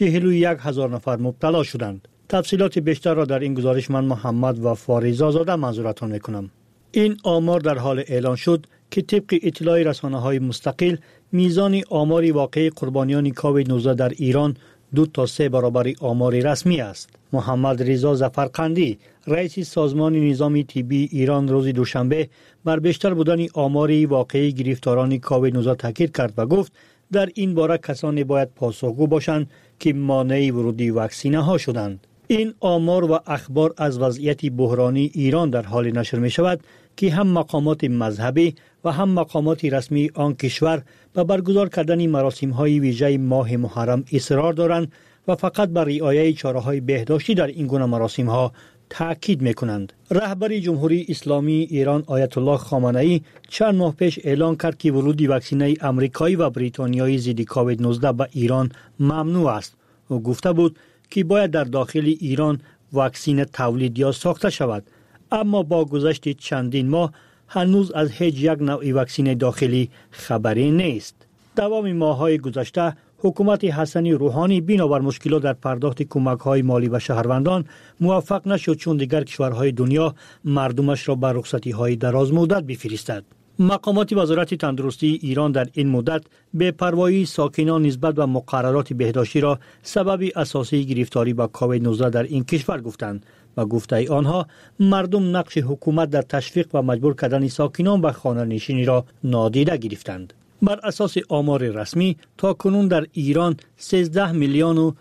41,000 نفر مبتلا شدند. تفصیلات بیشتر را در این گزارش من محمد و فاریزا زاده منظورتان میکنم. این آمار در حال اعلان شد که طبق اطلاع رسانه‌های مستقل میزان آمار واقعی قربانیان کووید 19 در ایران 2 تا 3 برابر آمار رسمی است. محمد رضا ظفرقندی رئیس سازمان نظام طبی ایران روز دوشنبه بر بیشتر بودن آمار واقعی گرفتاران کووید 19 تاکید کرد و گفت در این باره کسانی باید پاسخگو باشند که مانع ورودی واکسینه ها شدند. این آمار و اخبار از وضعیت بحرانی ایران در حال نشر می شود که هم مقامات مذهبی و هم مقامات رسمی آن کشور به برگزار کردن مراسم‌های ویژه ماه محرم اصرار دارند و فقط بر رعایت چاره‌های بهداشتی در این گونه مراسم‌ها تاکید می‌کنند. رهبر جمهوری اسلامی ایران آیت الله خامنه‌ای چند ماه پیش اعلان کرد که ورود واکسینه آمریکایی و بریتانیایی ضد کووید 19 به ایران ممنوع است. او گفته بود که باید در داخل ایران واکسین تولید یا ساخته شود، اما با گذشت چندین ماه هنوز از هیچ یک نوع واکسین داخلی خبری نیست. دوام ماه‌های گذشته حکومت حسنی روحانی بنابر مشکلات در پرداخت کمک‌های مالی به شهروندان موفق نشد چون دیگر کشورهای دنیا مردمش را به رخصتی‌های دراز مدت بفرستد. مقامات وزارت تندرستی ایران در این مدت به پروایی ساکنان نسبت به مقررات بهداشتی را سبب اساسی گرفتاری با کووید 19 در این کشور گفتند و گفته آنها مردم نقش حکومت در تشویق و مجبور کردن ساکنان به خانه نشینی را نادیده گرفتند. بر اساس آمار رسمی تا کنون در ایران 13 میلیون و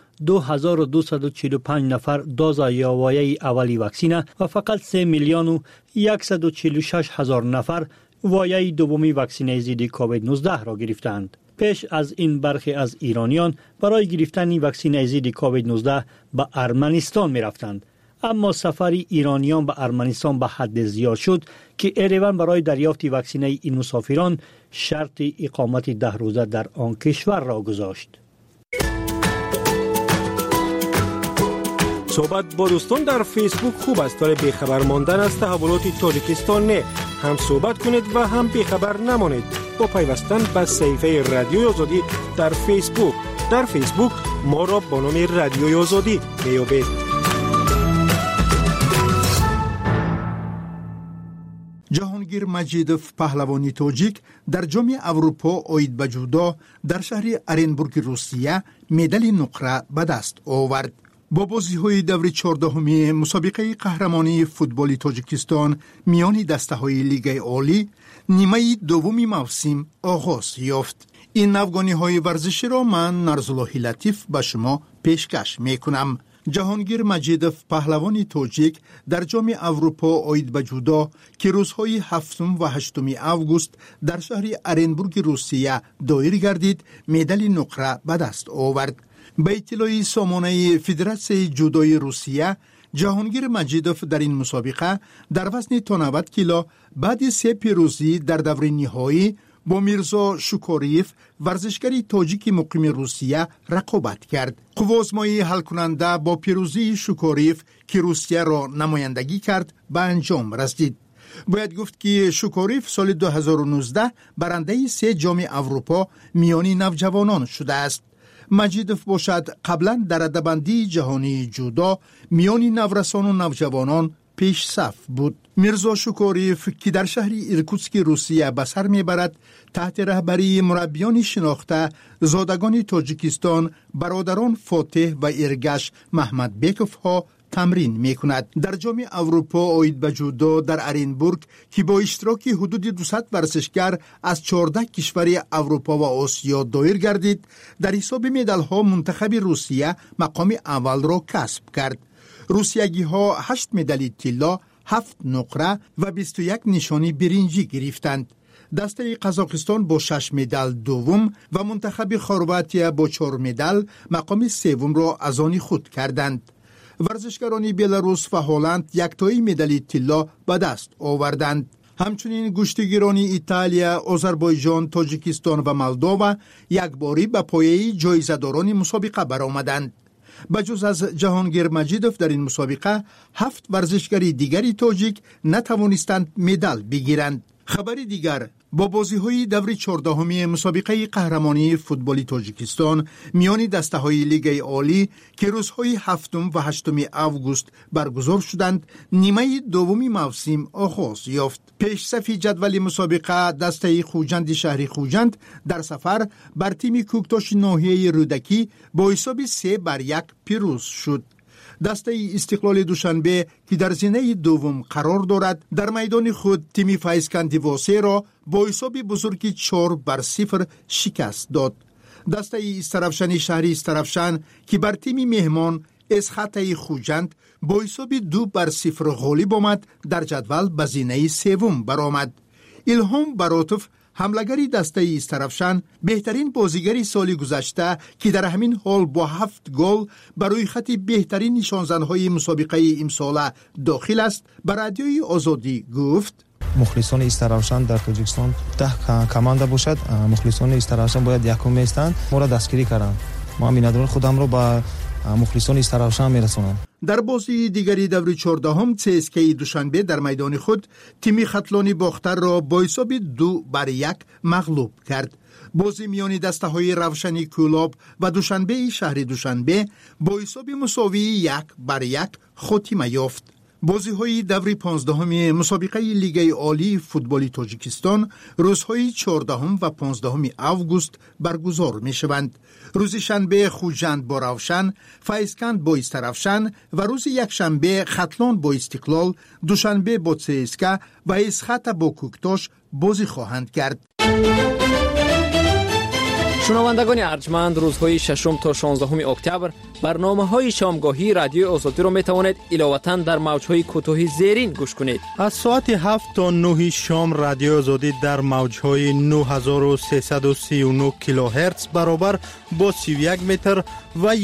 2245 نفر دوز یاوایی اولی واکسینه و فقط 3 میلیون و 146 هزار نفر وایه دومی واکسینه ضد کووید 19 را گرفتند. پیش از این برخی از ایرانیان برای گرفتن واکسینه ضد کووید 19 به ارمنستان می رفتند. اما سفر ایرانیان به ارمنستان به حد زیاد شد که ایروان برای دریافت واکسینه این مسافران شرط اقامت 10 روزه در آن کشور را گذاشت. صحبت با دوستان در فیسبوک خوب است، ولی بیخبر ماندن از تحولات تاجیکستان نه. هم صحبت کنید و هم بیخبر نمانید با پیوستن به صفحه رادیوی آزادی در فیسبوک. در فیسبوک ما را با نام رادیوی آزادی میابید. جهانگیر مجیدوف پهلوانی تاجیک در جام اروپا اوید به جودو در شهر ارنبورگ روسیه مدال نقره به دست آورد. با بازی‌های دور 14 مسابقه قهرمانی فوتبال تاجیکستان میان دسته‌های لیگ عالی نیمه دوم موسم آغاز یافت. این افغانی‌های ورزشی را من نرزالله لطیف به شما پیشکش می‌کنم. جهانگیر مجیدوف پهلوانی تاجیک در جام اروپا اوید به جودو که روزهای 7 و 8 آگوست در شهر ارنبورگ روسیه دایر گردید مدال نقره به دست آورد. به اطلاع سامانه فدراسیون جودوی روسیه، جهانگیر مجیدوف در این مسابقه در وزن تا 90 کیلو بعد 3 پیروزی در دور نهایی با میرزا شوکوریف ورزشکاری تاجیک مقیم روسیه رقابت کرد. قوازمایی حل کننده با پیروزی شوکوریف که روسیه را نمایندگی کرد به انجام رسید. باید گفت که شوکوریف سال 2019 برنده 3 جام اروپا میان نوجوانان شده است. مجیدوف باشد قبلا در رده‌بندی جهانی جودو میان نورسان و نوجوانان پیش صف بود. میرزا شوکوریف که در شهر ایرکوتسک روسیه به سر میبرد تحت رهبری مربیان شناخته زادگان تاجیکستان برادران فاتح و ایرگش محمد بیکوف ها تمرین می کند. در جام اروپا اوید به جودو در ارنبورگ که با اشتراک حدود 200 ورزشگر از 14 کشور اروپا و آسیا دایر گردید، در حساب مدال ها منتخب روسیه مقام اول را کسب کرد. روسیگی ها 8 مدال طلا، 7 نقره و 21 نشانی برنجی گرفتند. دسته قزاقستان با 6 مدال دوم و منتخب خرواتیا با 4 مدال مقام سوم را از آن خود کردند. ورزشکاران بلاروس و هلند یکتایی مدال طلا به دست آوردند. همچنین گشتیگیران ایتالیا، آذربایجان، تاجیکستان و مولداوا یکباری به پایه جایزه‌داران مسابقه برآمدند. بجز از جهانگیر مجیدوف در این مسابقه 7 ورزشکاری دیگری تاجیک نتوانستند مدال بگیرند. خبری دیگر، با بازی‌های دور 14 مسابقه قهرمانی فوتبال تاجیکستان میان دسته‌های لیگ عالی که روزهای 7 و 8 آگوست برگزار شدند، نیمه دوم موسم آغاز یافت. پیش صف جدول مسابقه دسته خوجند شهر خوجند در سفر بر تیم کوکتاش ناحیه رودکی با حساب 3-1 پیروز شد. دسته استقلال دوشنبه که در زینه دوم قرار دارد در میدان خود تیم فیضکند واسه را با حساب بزرگی 4-0 شکست داد. دسته استرفشن شهری استرفشن که بر تیم مهمان اسخطه خوجند با حساب 2-0 غالب آمد در جدول به زینه سوم برآمد. الهام براتوف حملگری دسته استرفشن بهترین بازیگری سال گذشته که در همین حال با 7 گل برای خط بهترین نشانزنهای مسابقه امسال داخل است به رادیوی آزادی گفت: مخلصان استرفشن در تاجیکستان 10 کمانده باشد، مخلصان استرفشن باید یکم ایستند، ما را دستگیری کردند. ما بینادران خودم را با مخلصان استرفشن میرسونم. در بازی دیگری دور 14 CSKA دوشنبه در میدان خود تیم خطلانی باختر را با حساب 2-1 مغلوب کرد. بازی میان دسته‌های روشنی کولاب و دوشنبه شهر دوشنبه با حساب مساوی 1-1 خاتمه یافت. بازی‌های دور 15 مسابقه لیگ عالی فوتبال تاجیکستان روزهای 14 و 15 آگوست برگزار می‌شوند. روز شنبه خوجند با روشن، فیضکند با استرفشن و روز یکشنبه خطلان با استقلال، دوشنبه با CSKA و اسخط با کوکتاش بازی خواهند کرد. شنوندگان ارجمند، روزهای 6 تا 16 اکتبر برنامه‌های شامگاهی رادیو آزادی را می‌توانید علاوه‌اً در موج‌های کوتاه زیرین گوش کنید. از ساعت 7 تا 9 شام رادیو آزادی در موج‌های 9339 کیلوهرتز برابر با 31 متر و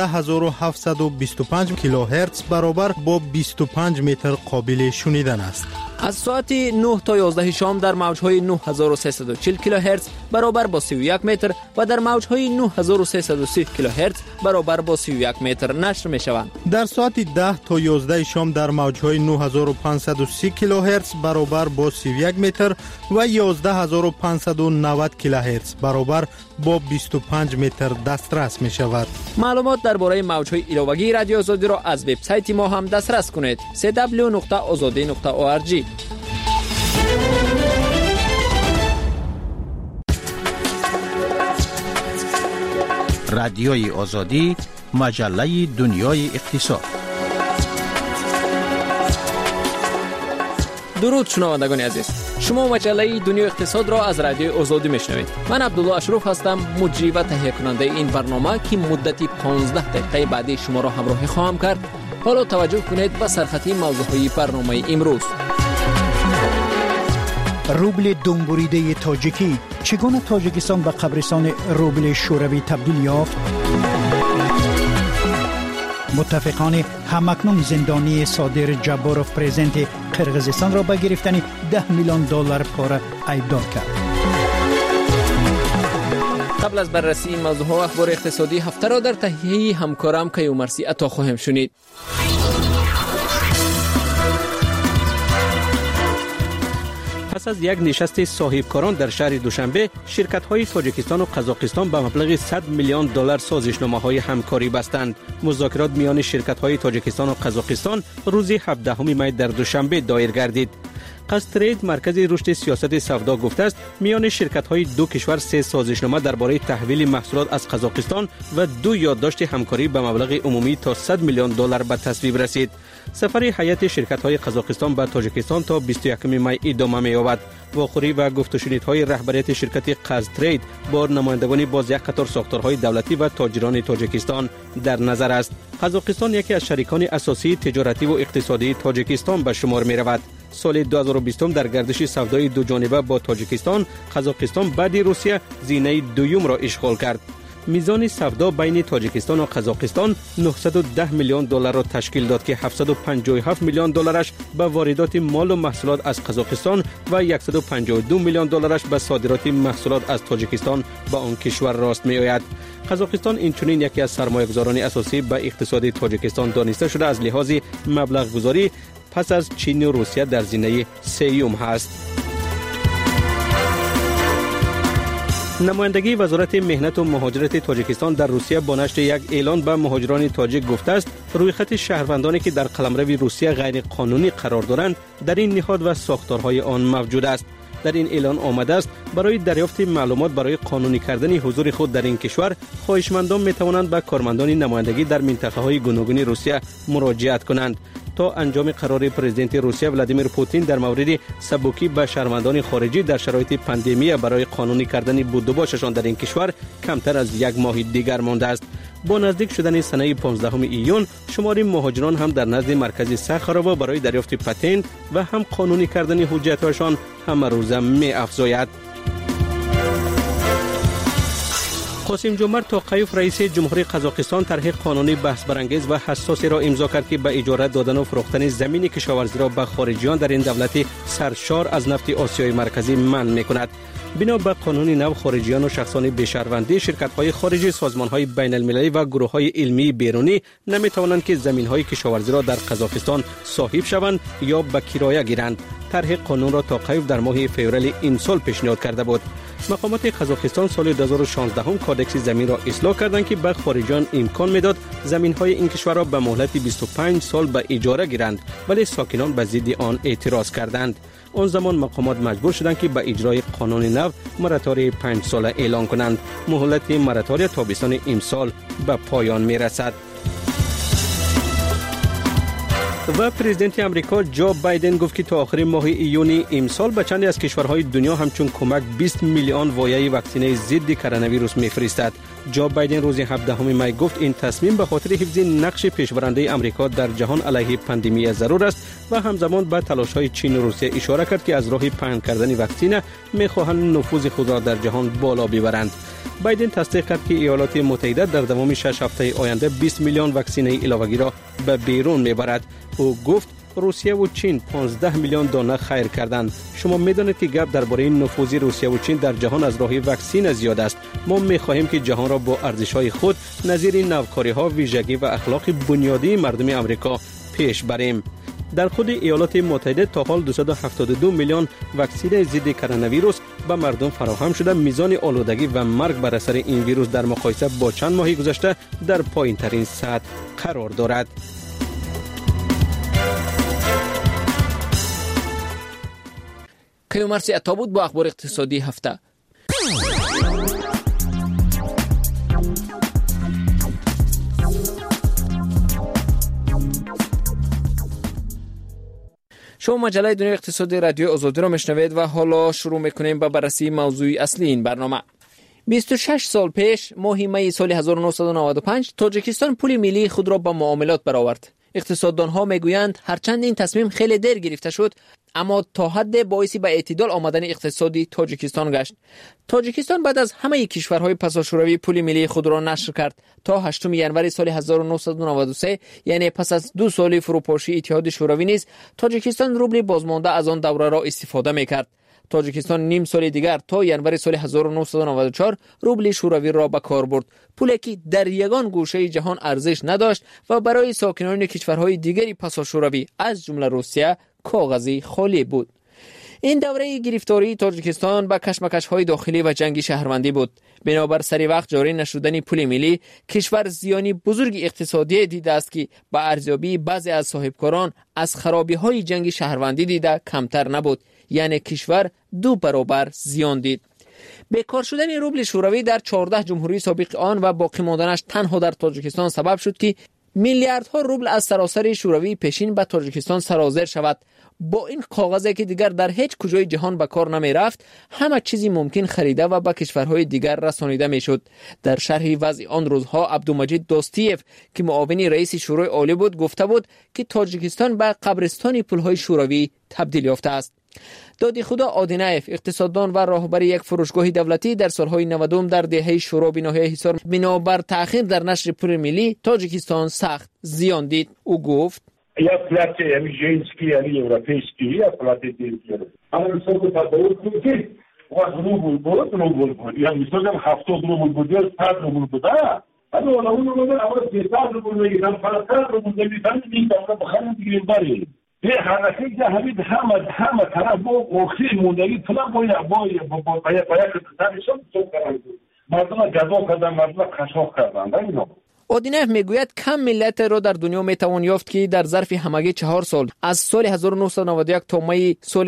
11725 کیلوهرتز برابر با 25 متر قابل شنیدن است. از ساعت 9 تا 11 شام در موج‌های 9340 کیلوهرتز برابر با 31 متر و در موج‌های 9330 کیلوهرتز برابر با 31 متر نشر می‌شوند. در ساعت 10 تا 11 شام در موج‌های 9530 کیلوهرتز برابر با 31 متر و 11590 کیلوهرتز برابر با 25 متر دسترس می‌شود. معلومات درباره موج‌های ایلوگی رادیو آزادی را از وبسایت ما هم دسترس کنید: www.azadi.org. رادیوی آزادی، مجله دنیای اقتصاد. درود شنوندگان عزیز، شما مجله دنیای اقتصاد را از رادیو آزادی میشنوید. من عبدالله اشرف هستم، مجری و تهیه کننده این برنامه که مدتی 15 دقیقه بعدی شما را همراهی خواهم کرد. حالا توجه کنید به سرخطی موضوعهای برنامه امروز. روبل دنبوریده تاجیکی، چگونه تاجیکستان به قبرستان روبل شوروی تبدیل یافت؟ متفقان همکنون زندانی صادر جباروف پرزیدنت قرقیزستان را به گرفتن $10 میلیون پاره ایبدار کرد. قبل از بررسی این موضوع ها اخبار اقتصادی هفته را در تهیه همکارم کیومرثی عطا خواهیم شنید. پس از یک نشست صاحبکاران در شهر دوشنبه، شرکت‌های تاجیکستان و قزاقستان به مبلغ $100 میلیون سازشنامه‌های همکاری بستند. مذاکرات میان شرکت‌های تاجیکستان و قزاقستان روز 17 می در دوشنبه دایر گردید. قصدترید مرکز رشد سیاست سودا گفته است میان شرکت‌های دو کشور 3 سازشنامه درباره تحویل محصولات از قزاقستان و 2 یادداشت همکاری به مبلغ عمومی تا $100 میلیون به تصویب رسید. سفر هیئت شرکت‌های قزاقستان به تاجیکستان تا 21 می ادامه می‌یابد. واخوری و گفت‌وشنیدهای رهبریت شرکت قصدترید با نمایندگان باز یک قطار ساختارهای دولتی و تاجران تاجیکستان در نظر است. قزاقستان یکی از شریکان اساسی تجارتی و اقتصادی تاجیکستان به شمار می‌رود. سال 2020 در گردش سودای دو جانبه با تاجیکستان، قزاقستان بعد روسیه زینه دوم را اشغال کرد. میزان سودا بین تاجیکستان و قزاقستان 910 میلیون دلار را تشکیل داد که 757 میلیون دلارش به واردات مال و محصولات از قزاقستان و 152 میلیون دلارش به صادرات محصولات از تاجیکستان به آن کشور راست می آید. قزاقستان اینچنین یکی از سرمایه‌گذاران اساسی به اقتصاد تاجیکستان دانسته شده از لحاظ مبلغ گذاری پس از چین و روسیه در زینه سوم هست. نمایندگی وزارت مهنت و مهاجرت تاجیکستان در روسیه با نشر یک اعلان به مهاجران تاجیک گفته است رویخط شهروندانی که در قلمرو روسیه غیر قانونی قرار دارند در این نهاد و ساختارهای آن موجود است. در این اعلان آمده است برای دریافت معلومات برای قانونی کردن حضور خود در این کشور خواهشمندان می توانند به کارمندان نمایندگی در منطقه‌های گوناگون روسیه مراجعت کنند تا انجام قرار پرزیدنت روسیه ولادیمیر پوتین در مورد سبکی به شهروندان خارجی در شرایط پاندمی برای قانونی کردن بود و باششان در این کشور کمتر از یک ماه دیگر مانده است. با نزدیک شدن سنه 15 ایون شمار مهاجران هم در نزد مرکز سخاروو برای دریافت پتنت و هم قانونی کردن حجت‌هایشان همه روزه می افزاید. قاسم جمعه توقیف رئیس جمهوری قزاقستان طرح قانونی بحث برانگیز و حساسی را امضا کرد که به اجاره دادن و فروختن زمین کشاورزی را به خارجیان در این دولت سرشار از نفت آسیای مرکزی منع می‌کند. بنا به قانون نو خارجیان و شخصان بی‌شهروندی شرکت‌های خارجی، سازمان‌های بین‌المللی و گروه‌های علمی بیرونی نمی‌توانند که زمین‌های کشاورزی را در قزاقستان صاحب شوند یا به کرایه گیرند. طرح قانون را توقیف در ماه فوریه این سال پیشنهاد کرده بود. مقامات قزاقستان سال 2016 کادکس زمین را اصلاح کردند که به خارجیان امکان میداد زمین‌های این کشور را به مهلت 25 سال به اجاره گیرند، ولی ساکنان به ضد آن اعتراض کردند. آن زمان مقامات مجبور شدند که به اجرای قانون نو مراتوری 5 ساله اعلان کنند. مهلت مراتوری تابستان امسال به پایان میرسد. و پرزیدنت امریکا جو بایدن گفت که تا آخر ماه ایون امسال به چند از کشورهای دنیا همچون کمک 20 میلیون وایه واکسینه ضد کرونا ویروس میفرستد. جو بایدن روز 17 می گفت این تصمیم به خاطر حفظ نقش پیشبرنده امریکا در جهان علیه پاندمی ضرور است و همزمان به تلاش‌های چین و روسیه اشاره کرد که از راه پهن کردن واکسن می‌خواهند نفوذ خود را در جهان بالا ببرند. بایدن تصدیق کرد که ایالات متحده در دوام 6 هفته آینده 20 میلیون واکسینه علاوه‌ای را به بیرون می‌برد. او گفت روسیه و چین 15 میلیون دانه خیر کردند. شما می‌دانید که گپ درباره نفوذ روسیه و چین در جهان از راه واکسن زیاد است. ما می‌خواهیم که جهان را با ارزش‌های خود نظیر نوکاری‌ها، ویژگی و اخلاق بنیادی مردم آمریکا پیش بریم. در خود ایالات متحده تا حال 272 میلیون واکسن ضد کرونا ویروس به مردم فراهم شده. میزان آلودگی و مرگ بر اثر این ویروس در مقایسه با چند ماه گذشته در پایین‌ترین سطح قرار دارد. کیومرسی عطا بود با اخبار اقتصادی هفته. شما مجله دنیای اقتصادی رادیو آزادی را میشنوید و حالا شروع میکنیم با بررسی موضوع اصلی این برنامه. 26 سال پیش ماه می سال 1995 تاجیکستان پول ملی خود را با معاملات برآورد. اقتصاددانها میگویند هرچند این تصمیم خیلی دیر گرفته شد اما تا حد باعث به اعتدال آمدن اقتصادی تاجیکستان گشت. تاجیکستان بعد از همه کشورهای پساشوروی پول ملی خود را نشر کرد. تا 8 ژانویه سال 1993 یعنی پس از 2 سال فروپاشی اتحاد شوروی نیز تاجیکستان روبل بازمانده از آن دوره را استفاده میکرد. تاجیکستان نیم سال دیگر تا ژانویه سال 1994 روبل شوروی را به کار برد. پولی که در یگان گوشه جهان ارزش نداشت و برای ساکنان کشورهای دیگری پساشوروی از جمله روسیه کاغذی خالی بود. این دوره گرفتاری تاجیکستان با کشمکش‌های داخلی و جنگ شهروندی بود. بنابر سری وقت جاری نشدن پول ملی کشور زیانی بزرگ اقتصادی دیده است که با ارزیابی بعضی از صاحبکاران از خرابی‌های جنگ شهروندی دیده کمتر نبود، یعنی کشور 2 برابر زیان دید. بیکار شدن روبل شوروی در 14 جمهوری سابق آن و باقی ماندنش تنها در تاجیکستان سبب شد که میلیاردها روبل از سراسر شوروی پیشین به تاجیکستان سرازیر شود. با این کاغذی که دیگر در هیچ کجای جهان به کار نمی رفت، همه چیزی ممکن خریده و به کشورهای دیگر رسانیده می شد. در شرح وضع آن روزها عبدالمجید دوستیف که معاون رئیس شورای عالی بود گفته بود که تاجیکستان به قبرستان پولهای شوروی تبدیل یافته است. دادی خدا آدینایف اقتصاددان و راهبر یک فروشگاه دولتی در سالهای 90 در دهه شورا به ناحیه حصار بنابر تأخیر در نشر پول ملی تاجیکستان سخت زیان دید. او گفت یا پلات یعنی جنسکی یعنی اروپیسکی یا پلات دیگه اما مثلا تفاوت که واحد روبل بود یعنی مثلا 70 روبل بود یا 100 روبل بود اما اون روبل اول 300 روبل میگیرن 500 روبل میگیرن میگن بخرن دیگه باری به حرکت که همه طرف با مخیر موندگی پلان باید تنشون تو کردن مردم گذا کردن مردم قشاق کردن اینا. اودینف میگوید کم ملت را در دنیا میتوان یافت که در ظرف همگی 4 سال از سال 1991 تا می سال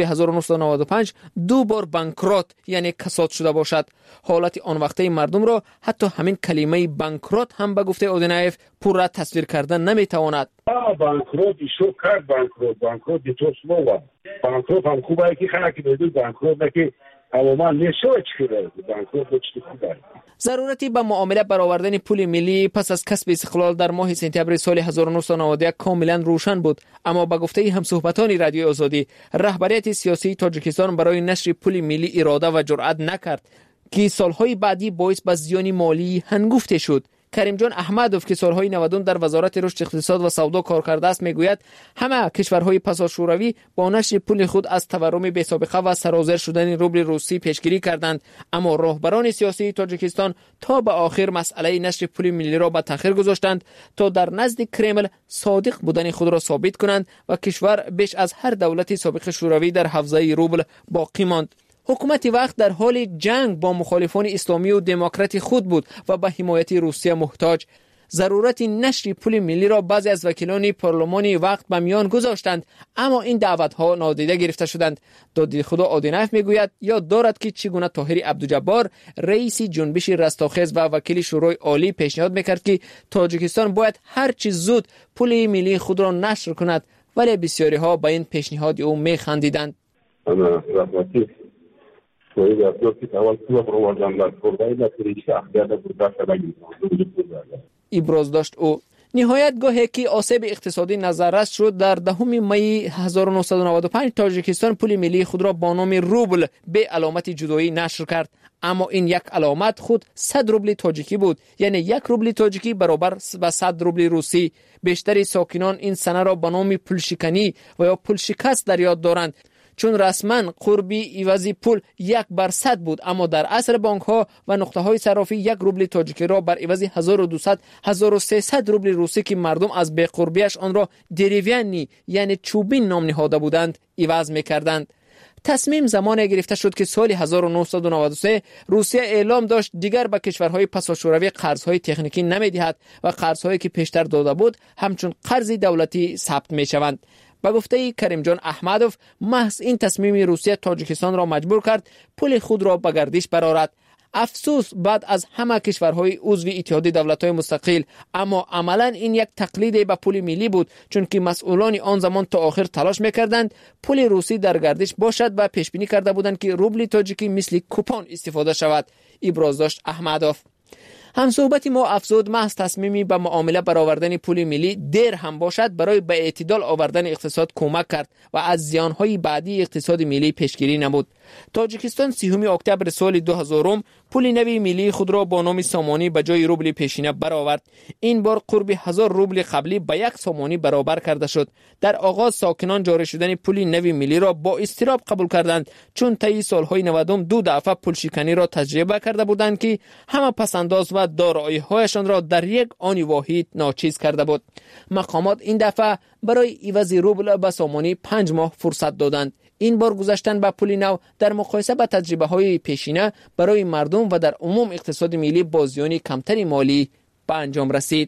1995 دو بار بانکرات یعنی کساد شده باشد. حالت آن وقته مردم را حتی همین کلمه بانکرات هم به گفته اودینف پورا تصویر کردن نمیتواند. بانکرات شو کرد بانکرات تو سلوا بانکرات هم خوبه که خلک بدون بانکرات که تماما نشوچ کرده بانکرات چی خوبه. ضرورتی به معامله برآوردن پول ملی پس از کسب استقلال در ماه سپتامبر سال 1991 کاملا روشن بود، اما به گفته همصحبتان رادیوی آزادی رهبریت سیاسی تاجیکستان برای نشر پول ملی اراده و جرأت نکرد که سالهای بعدی باعث به زیان مالی هنگفته شد. کریم جان احمدوف که سالهای 90 در وزارت رشد اقتصاد و سودا کار کرده است میگوید همه کشورهای پسا شوروی با نشر پول خود از تورم بی‌سابقه و سرازیر شدن روبل روسی پیشگیری کردند، اما راهبران سیاسی تاجیکستان تا به آخر مسئله نشر پول ملی را به تأخیر گذاشتند تا در نزد کرمل صادق بودن خود را ثابت کنند و کشور بیش از هر دولت سابق شوروی در حوزه روبل باقی ماند. حکومت وقت در حال جنگ با مخالفان اسلامی و دموکرات خود بود و به حمایت روسیه محتاج. ضرورت نشر پول ملی را بعضی از وکیلان پارلمانی وقت به میان گذاشتند، اما این دعوت‌ها نادیده گرفته شدند. دادی خدا آدینف میگوید یاد دارد که چگونه طاهر عبدالجبار رئیس جنبش رستاخیز و وکیل شورای عالی پیشنهاد میکرد که تاجیکستان باید هر چه زود پول ملی خود را نشر کند، ولی بسیاری ها به این پیشنهاد او میخندیدند. ابراز داشت او. نهایت گاهی که آسیب اقتصادی نظررس شد در 10 می 1995 تاجیکستان پول ملی خود را با نام روبل به علامت جدایی نشر کرد، اما این یک علامت خود 100 روبل تاجیکی بود، یعنی 1 روبل تاجیکی برابر به 100 روبل روسی. بیشتر ساکنان این سنه را به نام پول شکنی و یا پول شکست در یاد دارند، چون رسما قربی عوضی پول 1/100 بود، اما در عصر بانک ها و نقطه های صرافی 1 روبل تاجیکی را بر عوض 1200 1300 روبل روسی که مردم از بی قربیش آن را دریویانی یعنی چوبین نام نهاده بودند عوض می‌کردند. تصمیم زمانی گرفته شد که سال 1993 روسیه اعلام داشت دیگر به کشورهای پسا شوروی قرضهای تکنیکی نمی‌دهد و قرضهایی که پیشتر داده بود همچون قرض دولتی ثبت می‌شوند. با گفته کریم جان احمدوف محض این تصمیم روسیه تاجیکستان را مجبور کرد پول خود را به گردش برآورد. افسوس بعد از همه کشورهای عضو اتحاد دولت‌های مستقل، اما عملاً این یک تقلید به پول ملی بود، چون که مسئولان آن زمان تا آخر تلاش می‌کردند پول روسی در گردش باشد و پیش بینی کرده بودند که روبل تاجیکی مثل کوپن استفاده شود. ابراز داشت احمدوف. هم صحبت ما افزود محض تصمیمی به معامله برآوردن پول ملی دیر هم باشد برای به اعتدال آوردن اقتصاد کمک کرد و از زیانهای بعدی اقتصاد ملی پیشگیری نمود. تاجیکستان 30 اکتبر سال 2000 پول نوی ملی خود را با نام سامانی به جای روبل پیشینه برآورد. این بار قرب 1000 روبل قبلی به 1 سامانی برابر کرده شد. در آغاز ساکنان جاری شدن پول نوی ملی را با اضطراب قبول کردند، چون طی سالهای 90 2 دفعه پول شکنی را تجربه کرده بودند که همه پسنداز و دارایی‌هایشان را در یک آن واحد ناچیز کرده بود. مقامات این دفعه برای عوض روبل به سامانی 5 ماه فرصت دادند. این بار گذاشتن به پول نو در مقایسه با تجربه‌های پیشینه برای مردم و در عموم اقتصاد ملی با زیان کمتری مالی به انجام رسید.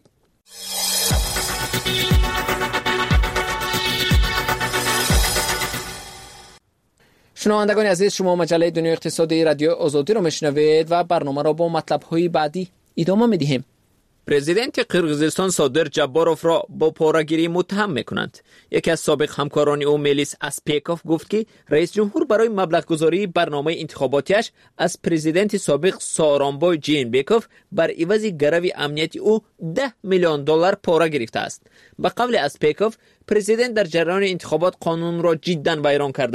شنوندگان عزیز، شما مجله دنیای اقتصادی رادیو آزادی را میشنوید و برنامه را با مطلب‌های بعدی ادامه می‌دهیم. پرزیدنت قرقیزستان صادر جباروف را با پاره‌گیری متهم می‌کنند. یکی از سابق همکاران او میلیس اسپیکوف گفت که رئیس جمهور برای مبلغ‌گذاری برنامه انتخاباتیش از پرزیدنت سابق سارانبای جینبکوف بر عوض گرو امنیتی او $10 میلیون پاره گرفته است. به قول اسپیکوف، پرزیدنت در جریان انتخابات قانون را جداً ویران کرده است.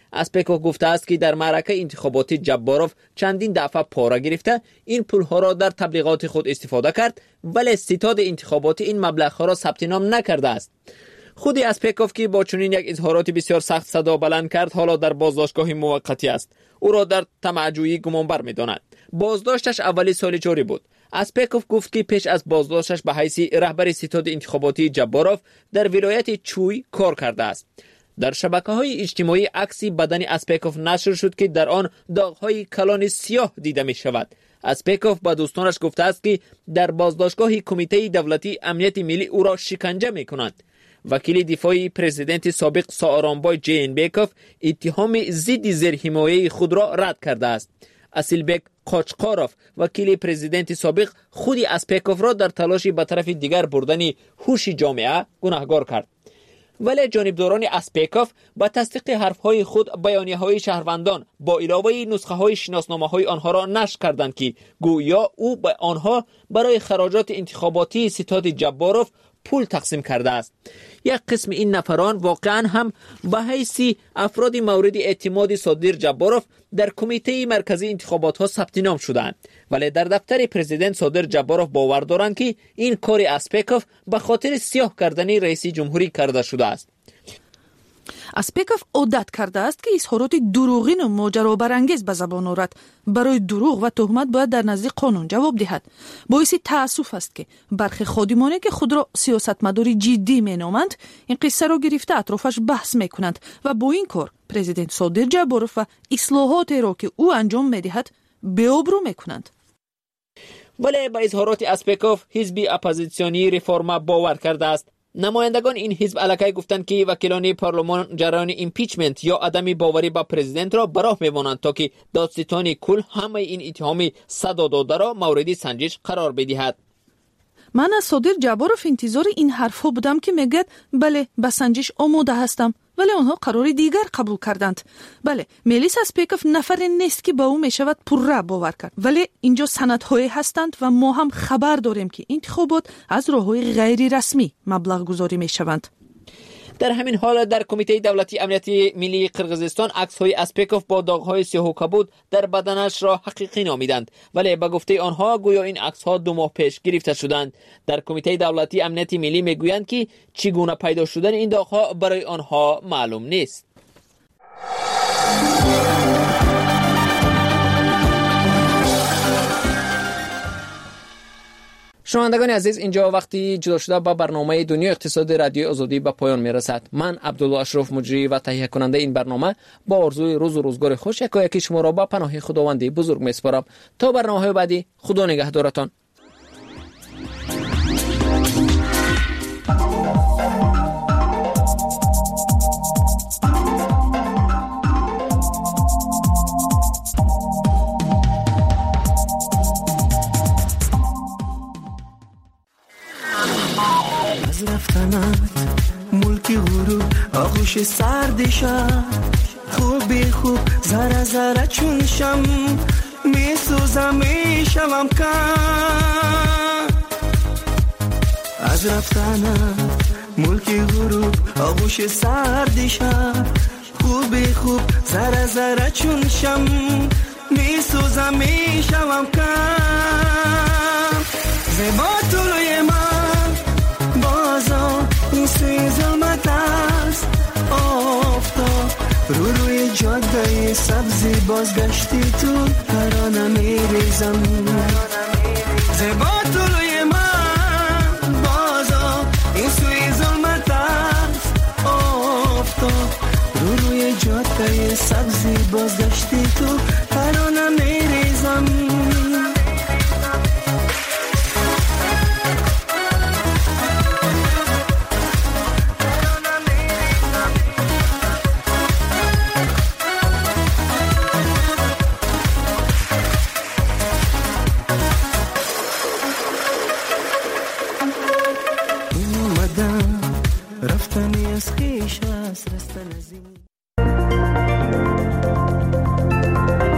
اسپکوف گفته است که در معرکه انتخاباتی جباروف چندین دفعه پاره گرفته این پولها را در تبلیغات خود استفاده کرد، ولی ستاد انتخاباتی این مبلغ را ثبت نام نکرده است. خود اسپکوف که با چنین یک اظهارات بسیار سخت صدا بلند کرد حالا در بازداشتگاه موقتی است. او را در طمع‌جویی گمانبر می‌داند. بازداشتش اولی سال جاری بود. اسپکوف گفت که پیش از بازداشتش به حیث رهبر ستاد انتخاباتی جباروف در ولایت چوی کار کرده است. در شبکه‌های اجتماعی عکسی بدن اسپکوف نشر شد که در آن داغ‌های کلان سیاه دیده می‌شود. اسپکوف با دوستانش گفته است که در بازداشتگاه کمیته دولتی امنیت ملی او را شکنجه می‌کنند. وکیل دفاعی پرزیدنت سابق سارانبای جینبکوف اتهام ضد زیرحمایه خود را رد کرده است. اسیلبک قاچقاروف وکیل پرزیدنت سابق خود اسپکوف را در تلاشی به طرف دیگر بردن هوش جامعه گناهکار کرد. ولی جانبداران اسپکوف با تصدیق حرفهای خود بیانیه‌های شهروندان با علاوه نسخه‌های شناسنامه‌های آنها را نشر کردند که گویا او به آنها برای خراجات انتخاباتی ستاد جباروف پول تقسیم کرده است. یک قسم این نفران واقعا هم به حیث افراد مورد اعتماد صادر جباروف در کمیته مرکزی انتخابات ها ثبت نام شدند، ولی در دفتر پرزیدنت صادر جباروف باور دارند که این کار اسپکوف به خاطر سیاه کردن رئیس جمهوری کرده شده است. اسپکوف عادت کرده است که اظهارات دروغین و ماجرابرانگیز به زبان آورد. برای دروغ و تهمت باید در نزد قانون جواب دهد. باعث تأسف است که برخی خادمانی که خود را سیاستمداری جدی مینامند این قصه را گرفته اطرافش بحث میکنند و با این کار پرزیدنت صادر جباروف و اصلاحات را که او انجام میدهد بی‌آبرو میکنند. ولی با اظهارات اسپکوف حزب اپوزیسیونی ریفورما باور کرده است. نمایندگان این حزب علاقه گفتند که وکیلان پارلمان جریان ایمپیچمنت یا عدم باوری به پرزیدنت را براه می‌مانند تا که دادستان کل همه این اتهام صدا داده را مورد سنجش قرار بدهد. من از صادر جباروف انتظار این حرفها بودم که میگد بله به سنجش آماده هستم، ولی آنها قرار دیگر قبول کردند. بله ملیس اسپکوف نفر نیست که با او میشود پرره باور کرد، ولی اینجا سندهایی هستند و ما هم خبر داریم که انتخابات از راه‌های غیر رسمی مبلغ گذاری میشوند. در همین حال در کمیته دولتی امنیت ملی قرقیزستان عکس‌های اسپکوف با داغ‌های سیاه و کبود در بدنش را حقیقی نامیدند، ولی به گفته آنها گویا این عکس‌ها 2 ماه پیش گرفته شدند. در کمیته دولتی امنیت ملی میگویند که چگونه پیدا شدن این داغ‌ها برای آنها معلوم نیست. شنوندگان عزیز، اینجا وقتی جدا شده با برنامه دنیا اقتصاد رادیو آزادی به پایان میرسد. من عبدالله اشرف مجری و تهیه کننده این برنامه با آرزوی روز و روزگار خوش یکایک شما را با پناه خداوند بزرگ میسپارم. تا برنامه‌های بعدی، خدا نگهدارتان. ملکی غروب آغوش سرد شب خوبی خوب ذره ذره چون شم میسوزم میشوم کم از رفتنم ملکی غروب آغوش سرد شب خوبی خوب ذره ذره چون شم میسوزم میشوم کم زیبا طلوی من بازا این سوی ظلمت است آفتاب روی جاده سبزی بازگشتی تو ترانه میریزم زیبا طلوی من بازا این سوی ظلمت است آفتاب روی جاده سبزی بازگشتی تو ترانه میریزم رفتنی از خیش است رستن از این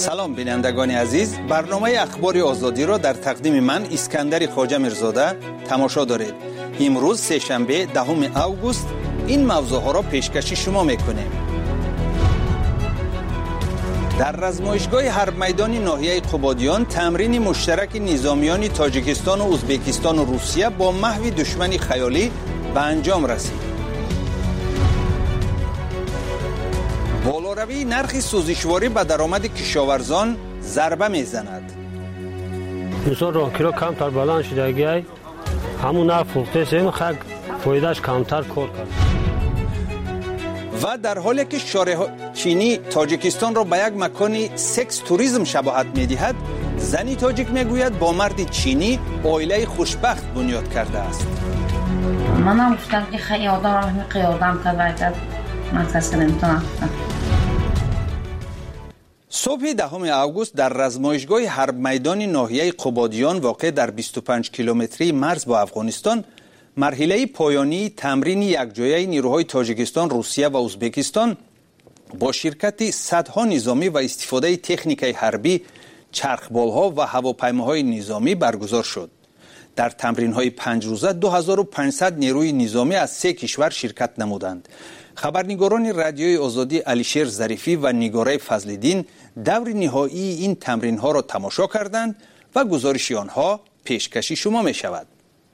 سلام بینندگان عزیز، برنامه اخبار آزادی را در تقدیم من اسکندر خواجه میرزاده تماشا دارید. امروز سه‌شنبه 10 اوگوست این موضوع ها را پیشکش شما میکنیم. در رزمایشگاه حرب میدانی ناحیه قبادیان تمرین مشترک نظامیان تاجیکستان و ازبکستان و روسیه با محو دشمن خیالی به انجام رسید. بالاروی نرخ سوزشواری به درآمد کشاورزان ضربه میزند. مثلا راکیرا کمتر بلند شده همون نرخ فروخته این خگ فایدهش کمتر کار کرد. و در حالی که شارع چینی تاجیکستان را به یک مکان سکس توریسم شباهت می‌دهد، زنی تاجیک میگوید با مرد چینی عائله خوشبخت بنیاد کرده است. منم گفتم که خیلی آدم را قیادم کرد، من کسی نمیتونم. صبح 10 اوگوست در رزمایشگاه حرب میدانی ناحیه قبادیان واقع در 25 کیلومتری مرز با افغانستان مرحله پایانی تمرین یکجایی نیروهای تاجیکستان، روسیه و ازبکستان با شرکت صدها نظامی و استفاده تکنیک حربی، چرخبالها و هواپیماهای نظامی برگزار شد. در تمرین‌های 5 روزه 2500 نیروی نظامی از 3 کشور شرکت نمودند. خبرنگاران رادیوی آزادی علیشیر ظریفی و نگاره فضل‌الدین دور نهایی این تمرین‌ها را تماشا کردند و گزارش آنها پیشکشی شما می‌شود.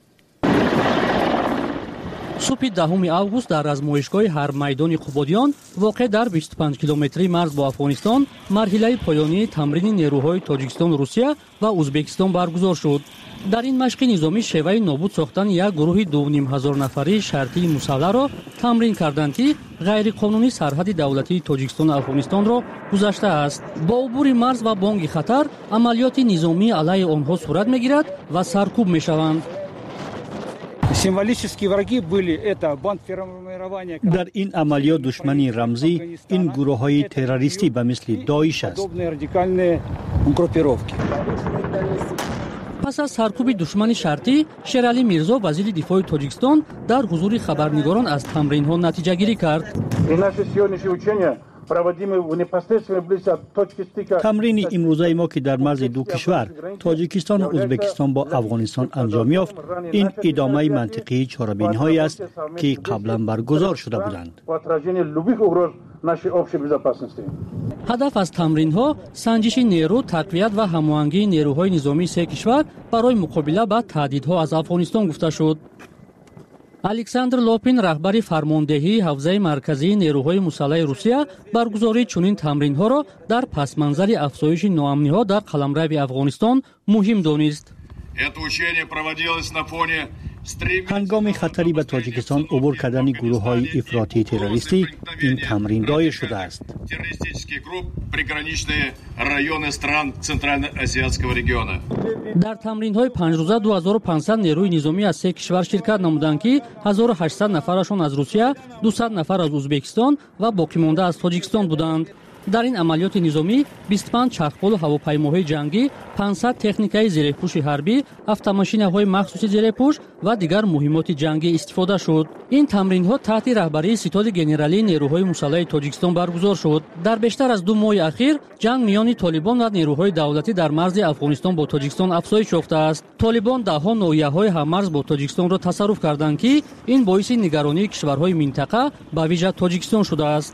صبح 10 اوگوست در رزمایشگاه حرب میدانی قبادیان واقع در 25 کیلومتری مرز با افغانستان مرحله پایانی تمرین نیروهای تاجیکستان، روسیه و ازبکستان برگزار شد. در این مشق نظامی شیوه نابود ساختن یک گروه 2500 نفری شرطی مسلح را تمرین کردند که غیرقانونی سرحد دولتی تاجیکستان و افغانستان را گذشته است. با عبور مرز و بانگ خطر عملیات نظامی علیه آنها صورت میگیرد و سرکوب میشوند. در این عملیات دشمنی رمزی این گروه‌های تروریستی به مثل داعش است. پس از سرکوب دشمن شرطی، شیرعلی میرزا وزیر دفاع تاجیکستان در حضور خبرنگاران از تمرین‌ها نتیجه گیری کرد. تمرین امروزه ما که در مرز دو کشور تاجیکستان و ازبکستان با افغانستان انجام یافت، این ادامه منطقی چاره‌بینی‌هایی است که قبلا برگزار شده بودند. هدف از تمرین‌ها سنجش نیرو، تقویت و هماهنگی نیروهای نظامی 3 کشور برای مقابله با تهدیدها از افغانستان گفته شد. الکساندر لوپین رهبر فرماندهی حوزه مرکزی نیروهای مسلح روسیه برگزاری چنین تمرین‌ها را در پس‌منظر افزایش ناامنی‌ها در قلمرو افغانستان مهم دانست. هنگام خطری به تاجیکستان عبور کردن گروه‌های افراطی تروریستی این تمرین دایر شده است. در تمرین‌های 5 روزه 2500 نیروی نظامی از 3 کشور شرکت نمودند که 1800 نفرشان از روسیه، 200 نفر از ازبکستان و باقی مانده از تاجیکستان بودند. در این عملیات نظامی 25 چرخبال و هواپیماهای جنگی، 500 تکنیکای زیرپوش حربی، автомашинаҳои махсуси зерепӯш ва дигар муҳимоти ҷангӣ истифода шуд. ин тамринҳо таҳти раҳбарии ситоди генералии нерӯҳои мусаллаҳи тоҷикистон баргузор шуд. дар бештар аз 2 моҳи ахир ҷанг миёни толибон ва нерӯҳои давлатӣ дар марзи афғонистон бо тоҷикистон афзоиш ёфтааст. толибон даҳҳо ноҳияҳои ҳаммарз бо тоҷикистонро тасарруф карданд ки ин боиси нигаронии кишварҳои минтақа ба вижа тоҷикистон шудааст.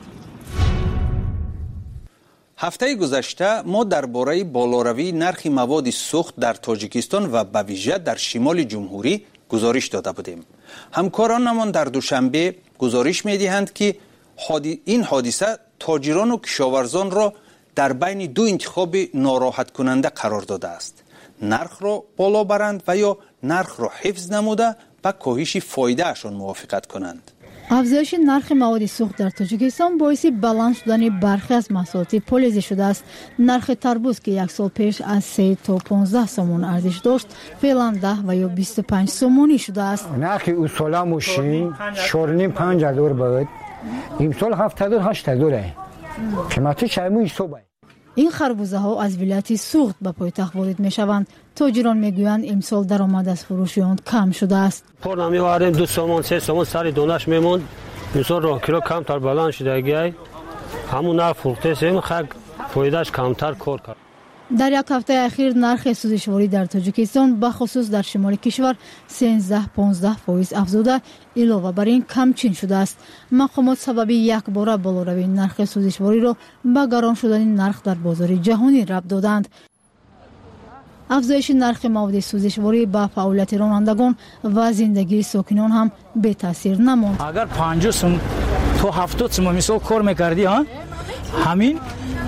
هفته گذشته ما درباره بالاروی نرخ مواد سوخت در تاجیکستان و به ویژه در شمال جمهوری گزارش داده بودیم. همکارانمان در دوشنبه گزارش می‌دهند که این حادثه تاجران و کشاورزان را در بین دو انتخاب ناراحت کننده قرار داده است: نرخ را بالا برند و یا نرخ را حفظ نموده به کاهش فایده اشان موافقت کنند. افزایش نرخ مواد سوخت در تاجیکستان باعث بلند شدن برخی از محصولات پولیزی شده است. نرخ تربوز که یک سال پیش از 3 تا 15 سومون ارزش داشت، فعلا 10 و یا 25 سومونی شده است. نرخ اصولا ماشین 4.5 دلار بود. امسال 7-8 دلاره. قیمتش همون حسابه. این خربوزه ها از ولایت سوخت به پایتخت وارد می شوند. تاجران میگویند امسال درآمد از فروش آن کم شده است. پرنا می‌آوریم 2 سومون 3 سومون سر دونش میموند. امسال راه کیلو کمتر بلند شده گی. همون نرخ فروخته سیم خگ فایدهش کمتر کار کرد. در یک هفته اخیر نرخ سوزشواری در تاجیکستان بخصوص در شمال کشور 13-15% افزوده، علاوه بر این کمچین شده است. مقامات سبب یک باره بالوروی نرخ سوزشواری را به گران شدن نرخ در بازار جهانی ربط دادند. افزایش نرخ مواد سوزشواری با فعالیت رانندگان و زندگی ساکنان هم بی تاثیر نماند. اگر 50 سوم تو 70 سوم مثلا کار میکردی همین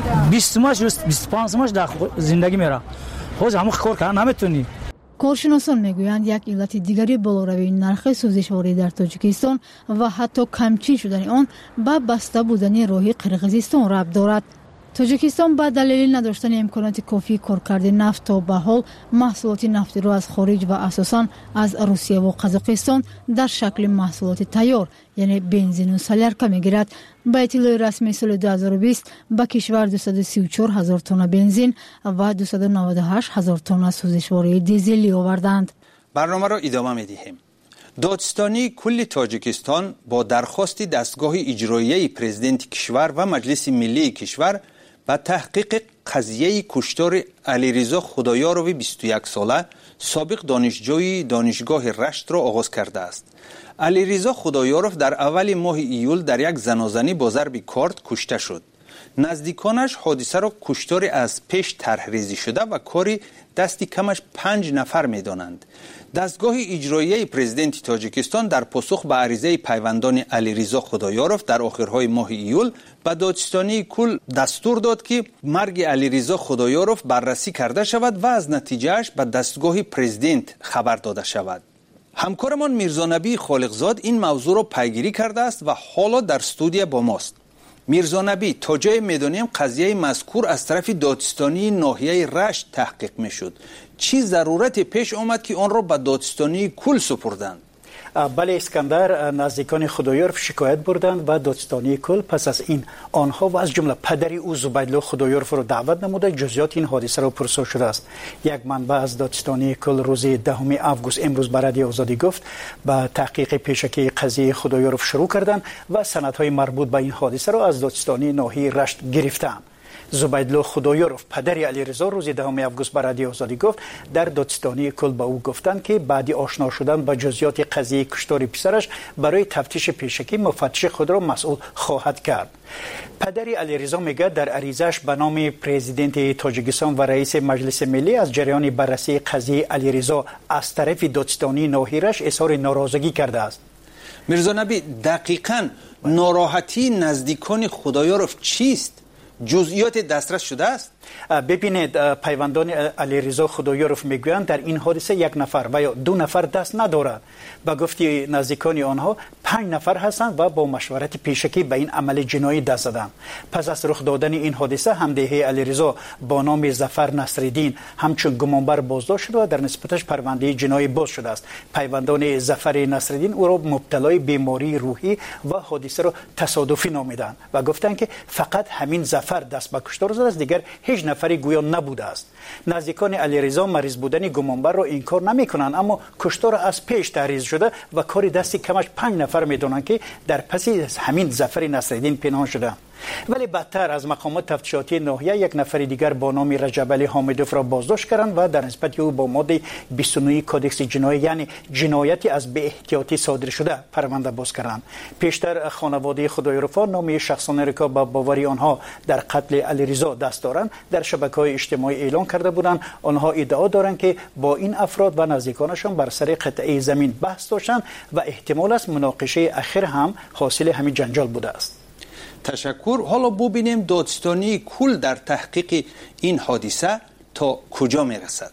20 سومش 25 سومش در زندگی میره. خود همون کار کردن نمیتونی. کارشناسان میگویند یک علت دیگری بالوروی نرخ سوزشواری در تاجیکستان و حتی کمچین شدن آن به بسته بودن راه قرقیزستان ربط دارد. تاجیکستان با دلیل نداشتن امکانات کافی کارکرد نفت تا به حال محصولات نفتی را از خارج و اساساً از روسیه و قزاقستان در شکل محصولات تیار یعنی بنزین و سالرکا میگیرد. با اطلاع رسمی سال 2020 به کشور 234,000 تن بنزین و 298,000 تن سوزشواری دیزلی آوردند. برنامه را ادامه می‌دهیم. دادستانی کل تاجیکستان با درخواست دستگاه اجرایی پرزیدنت کشور و مجلس ملی کشور با تحقیق قضیه کشتار علیرضا خدایاروی 21 ساله سابق دانشجوی دانشگاه رشت را آغاز کرده است. علیرضا خدایارov در اول ماه ایول در یک زنازنی با ضرب کارد کشته شد. نزدیکانش حادثه را کشتاری از پیش طرحریزی شده و کاری دستی کمش 5 نفر می‌دانند. دستگاه اجرایی پرزیدنت تاجیکستان در پاسخ به عریضه پیوندان علیرضا خدایاروف در آخرهای ماه ایول به دادستانی کل دستور داد که مرگ علیرضا خدایاروف بررسی کرده شود و از نتیجهش به دستگاه پرزیدنت خبر داده شود. همکارمان میرزا نبی خالقزاد این موضوع را پیگیری کرده است و حالا در استودیو با ماست. میرزا نبی، تا جای میدانیم قضیه مذکور از طرف دادستانی ناحیه رشت تحقیق میشد. چی ضرورت پیش آمد که آن را به دادستانی کل سپردند؟ بله اسکندر، نزدیکان خدایاروف شکایت بردند و دادستانی کل پس از این آنها و از جمله پدر او زبیدالله خدایاروف را دعوت نموده جزئیات این حادثه را پرسان شده است. یک منبع از دادستانی کل روز 10 آگوست امروز به رادیو آزادی گفت با تحقیق پیشکی قضیه خدایاروف شروع کردند و سندهای مربوط به این حادثه را از دادستانی ناحیه رشت گرفتند. زبیدالله خدایاروف پدر علیرضا روز 10 آگوست به رادیو آزادی گفت در دادستانی کل به او گفتند که بعد آشنا شدن با جزئیات قضیه کشتار پسرش برای تفتیش پیشکی مفتش خود را مسئول خواهد کرد. پدر علیرضا میگه در عریضه‌اش به نام پرزیدنت تاجیکستان و رئیس مجلس ملی از جریان بررسی قضیه علیرضا از طرف دادستانی ناحیه‌اش اظهار ناراضگی کرده است. میرزا نبی، دقیقاً ناراحتی نزدیکان خدایاروف چیست؟ جزئیات دسترس شده است؟ ببینید، پیوندان علیرضا خدایاروف میگویند در این حادثه یک نفر و یا 2 نفر دست ندارد. با گفته نزدیکان آنها 5 نفر هستند و با مشورت پیشکی به این عمل جنایی دست زدند. پس از رخ دادن این حادثه همدهه علیرضا با نام ظفر نصرالدین همچون گمانبر بازداشت شده و در نسبتش پرونده جنایی باز شده است. پیوندان ظفر نصرالدین او را مبتلای بیماری روحی و حادثه را تصادفی نامیدند و گفتند که فقط همین ظفر دست به کشتار زده است، دیگر هیچ نفری گویا نبوده است. نزدیکان علیرضا مریض بودن گمانبر را انکار نمی‌کنند، اما کشتار از پیش تحریز شده و کاری دستی کمش 5 نفر می‌دانند که در پس همین ظفر نصرالدین پنهان شده. ولی بدتر از مقامات تفتیشاتی ناحیه یک نفر دیگر با نام رجب علی حامدوف را بازداشت کردند و در نسبت او با ماده 29 کدکس جنایی یعنی جنایتی از بی احتیاطی صادر شده پرونده باز کردند. پیشتر خانواده خدایاروف نام شخصانی را که با باوری آنها در قتل علیرضا دست دارند در شبکه‌های اجتماعی اعلام کرده بودند. آنها ادعا دارند که با این افراد و نزدیکانشان بر سر قطعه زمین بحث داشتند و احتمال است مناقشه اخیر هم حاصل همین جنجال بوده است. تشکر. حالا ببینیم دادستانی کل در تحقیق این حادثه تا کجا میرسد.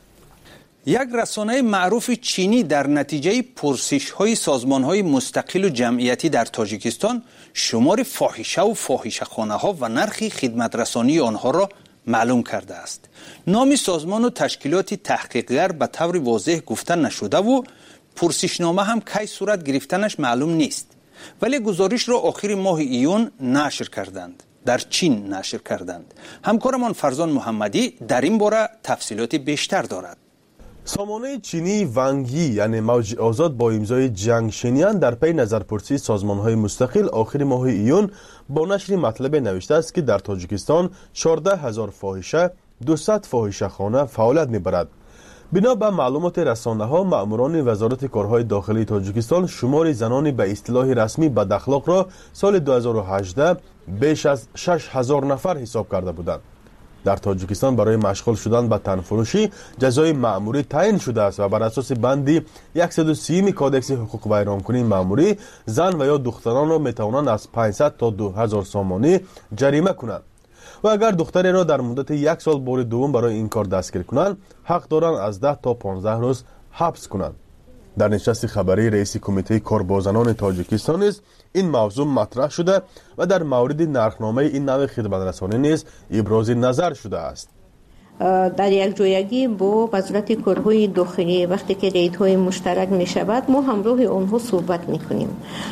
یک رسانه معروف چینی در نتیجه پرسش‌های سازمان‌های مستقل و جمعیتی در تاجیکستان شمار فاحشه و فاحشه‌خانه‌ها و نرخ خدمت رسانی آنها را معلوم کرده است. نام سازمان و تشکیلات تحقیقگر به طور واضح گفته نشده و پرسشنامه هم کی صورت گرفتنش معلوم نیست. ولی گزارش را آخر ماه ایون نشر کردند. در چین نشر کردند. همکارمان فرزان محمدی در این باره تفصیلات بیشتر دارد. سامانه چینی ونگی یعنی موج آزاد با امضای جنگ شینیان در پی نظرپرسی سازمان‌های مستقل آخر ماه ایون با نشر مطلب نوشته است که در تاجیکستان 14,000 فاحشه 200 فاحشه‌خانه فعالیت می‌برد. بنا به معلومات رسانه‌ها، مأموران وزارت کارهای داخلی تاجیکستان شمار زنان به اصطلاح رسمی بداخلاق را سال 2018 بیش از 6,000 نفر حساب کرده بودند. در تاجیکستان برای مشغول شدن به تنفروشی جزای مأموری تعیین شده است و بر اساس بند 130 کادکس حقوق ویرانکنی مأموری زن و یا دختران را میتوانند از 500 تا 2000 سامانی جریمه کنند و اگر دختری را در مدت 1 سال بار دوم برای این کار دستگیر کنند حق دارند از 10 تا 15 روز حبس کنند. در نشست خبری رئیس کمیته کار با زنان تاجیکستان نیز این موضوع مطرح شده و در مورد نرخنامه این نوع خدمترسانی نیز ابراز نظر شده است. در یک جایگی با وزارت کارهای داخلی وقتی که ریدهای مشترک می شود ما همراه آنها صحبت می کنیم.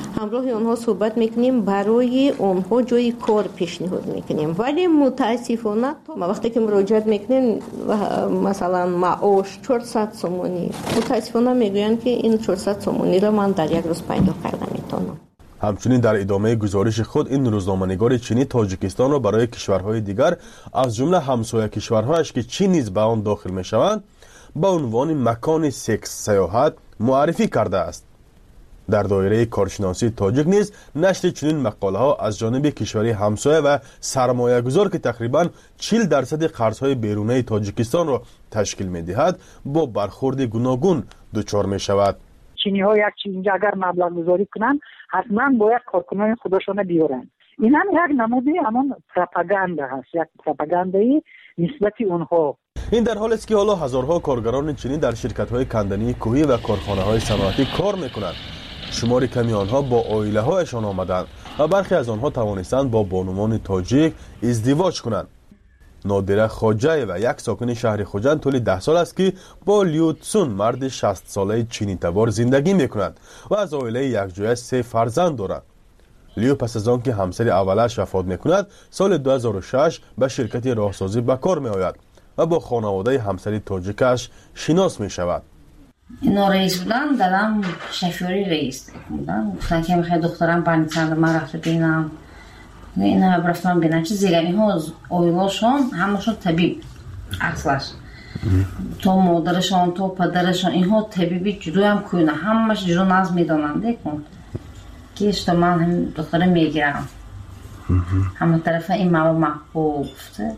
برای آنها جای کار پیشنهاد می کنیم. ولی متاسفانه ما وقتی که مراجعت می کنیم مثلا معاش 400 سومانی متاسفانه می گویند که این 400 سومانی را من در یک روز پیدا کردم میتونم. همچنین در ادامه گزارش خود این روزنامه‌نگار چینی تاجیکستان را برای کشورهای دیگر از جمله همسایه کشورهایش که چین نیز به آن داخل می‌شوند با عنوان مکان سکس سیاحت معرفی کرده است. در دایره کارشناسی تاجیک نیز نشر چنین مقاله‌ها از جانب کشوری همسایه و سرمایه‌گذار که تقریباً 40% قرض‌های بیرونی تاجیکستان را تشکیل می‌دهد با برخورد گوناگون دچار می‌شود. چینی‌ها یک چیز اینجا اگر مبلغ گذاری کنند حتما باید کارکنان خودشان بیارن. این هم یک نمونه همان پروپاگاندا هست، یک پروپاگاندایی نسبت اونها. این در حالی است که حالا هزارها کارگران چینی در شرکت‌های کندنی کوهی و کارخانه‌های صنعتی کار می‌کنند. شمار کمی آنها با عائله‌هایشان آمدند و برخی از آنها توانستند با بانوان تاجیک ازدواج کنند. نادره خواجه و یک ساکن شهر خوجند طول 10 سال است که با لیو تسون مرد 60 ساله چینی تبار زندگی می‌کند و از عائله یکجای 3 فرزند دارد. لیو پس از آنکه همسر اولش وفات می‌کند سال 2006 به شرکت راهسازی به کار می‌آید و با خانواده همسر تاجیکش شناس می‌شود. اینا رئیس بودن، دادم شفیاری رئیس بودن، گفتن که می‌خواد دخترم بنی‌سند من رفته ببینم. اینا برفتم ببینم چه زیگانی ها اویلاشون همشون طبیب اصلش تو مادرشان تو پدرشان اینها طبیبی جدو هم کنه همش جدو ناز میدونن دیکن که اشتا من هم دختره میگیرم همه طرف این مواد محبوب گفته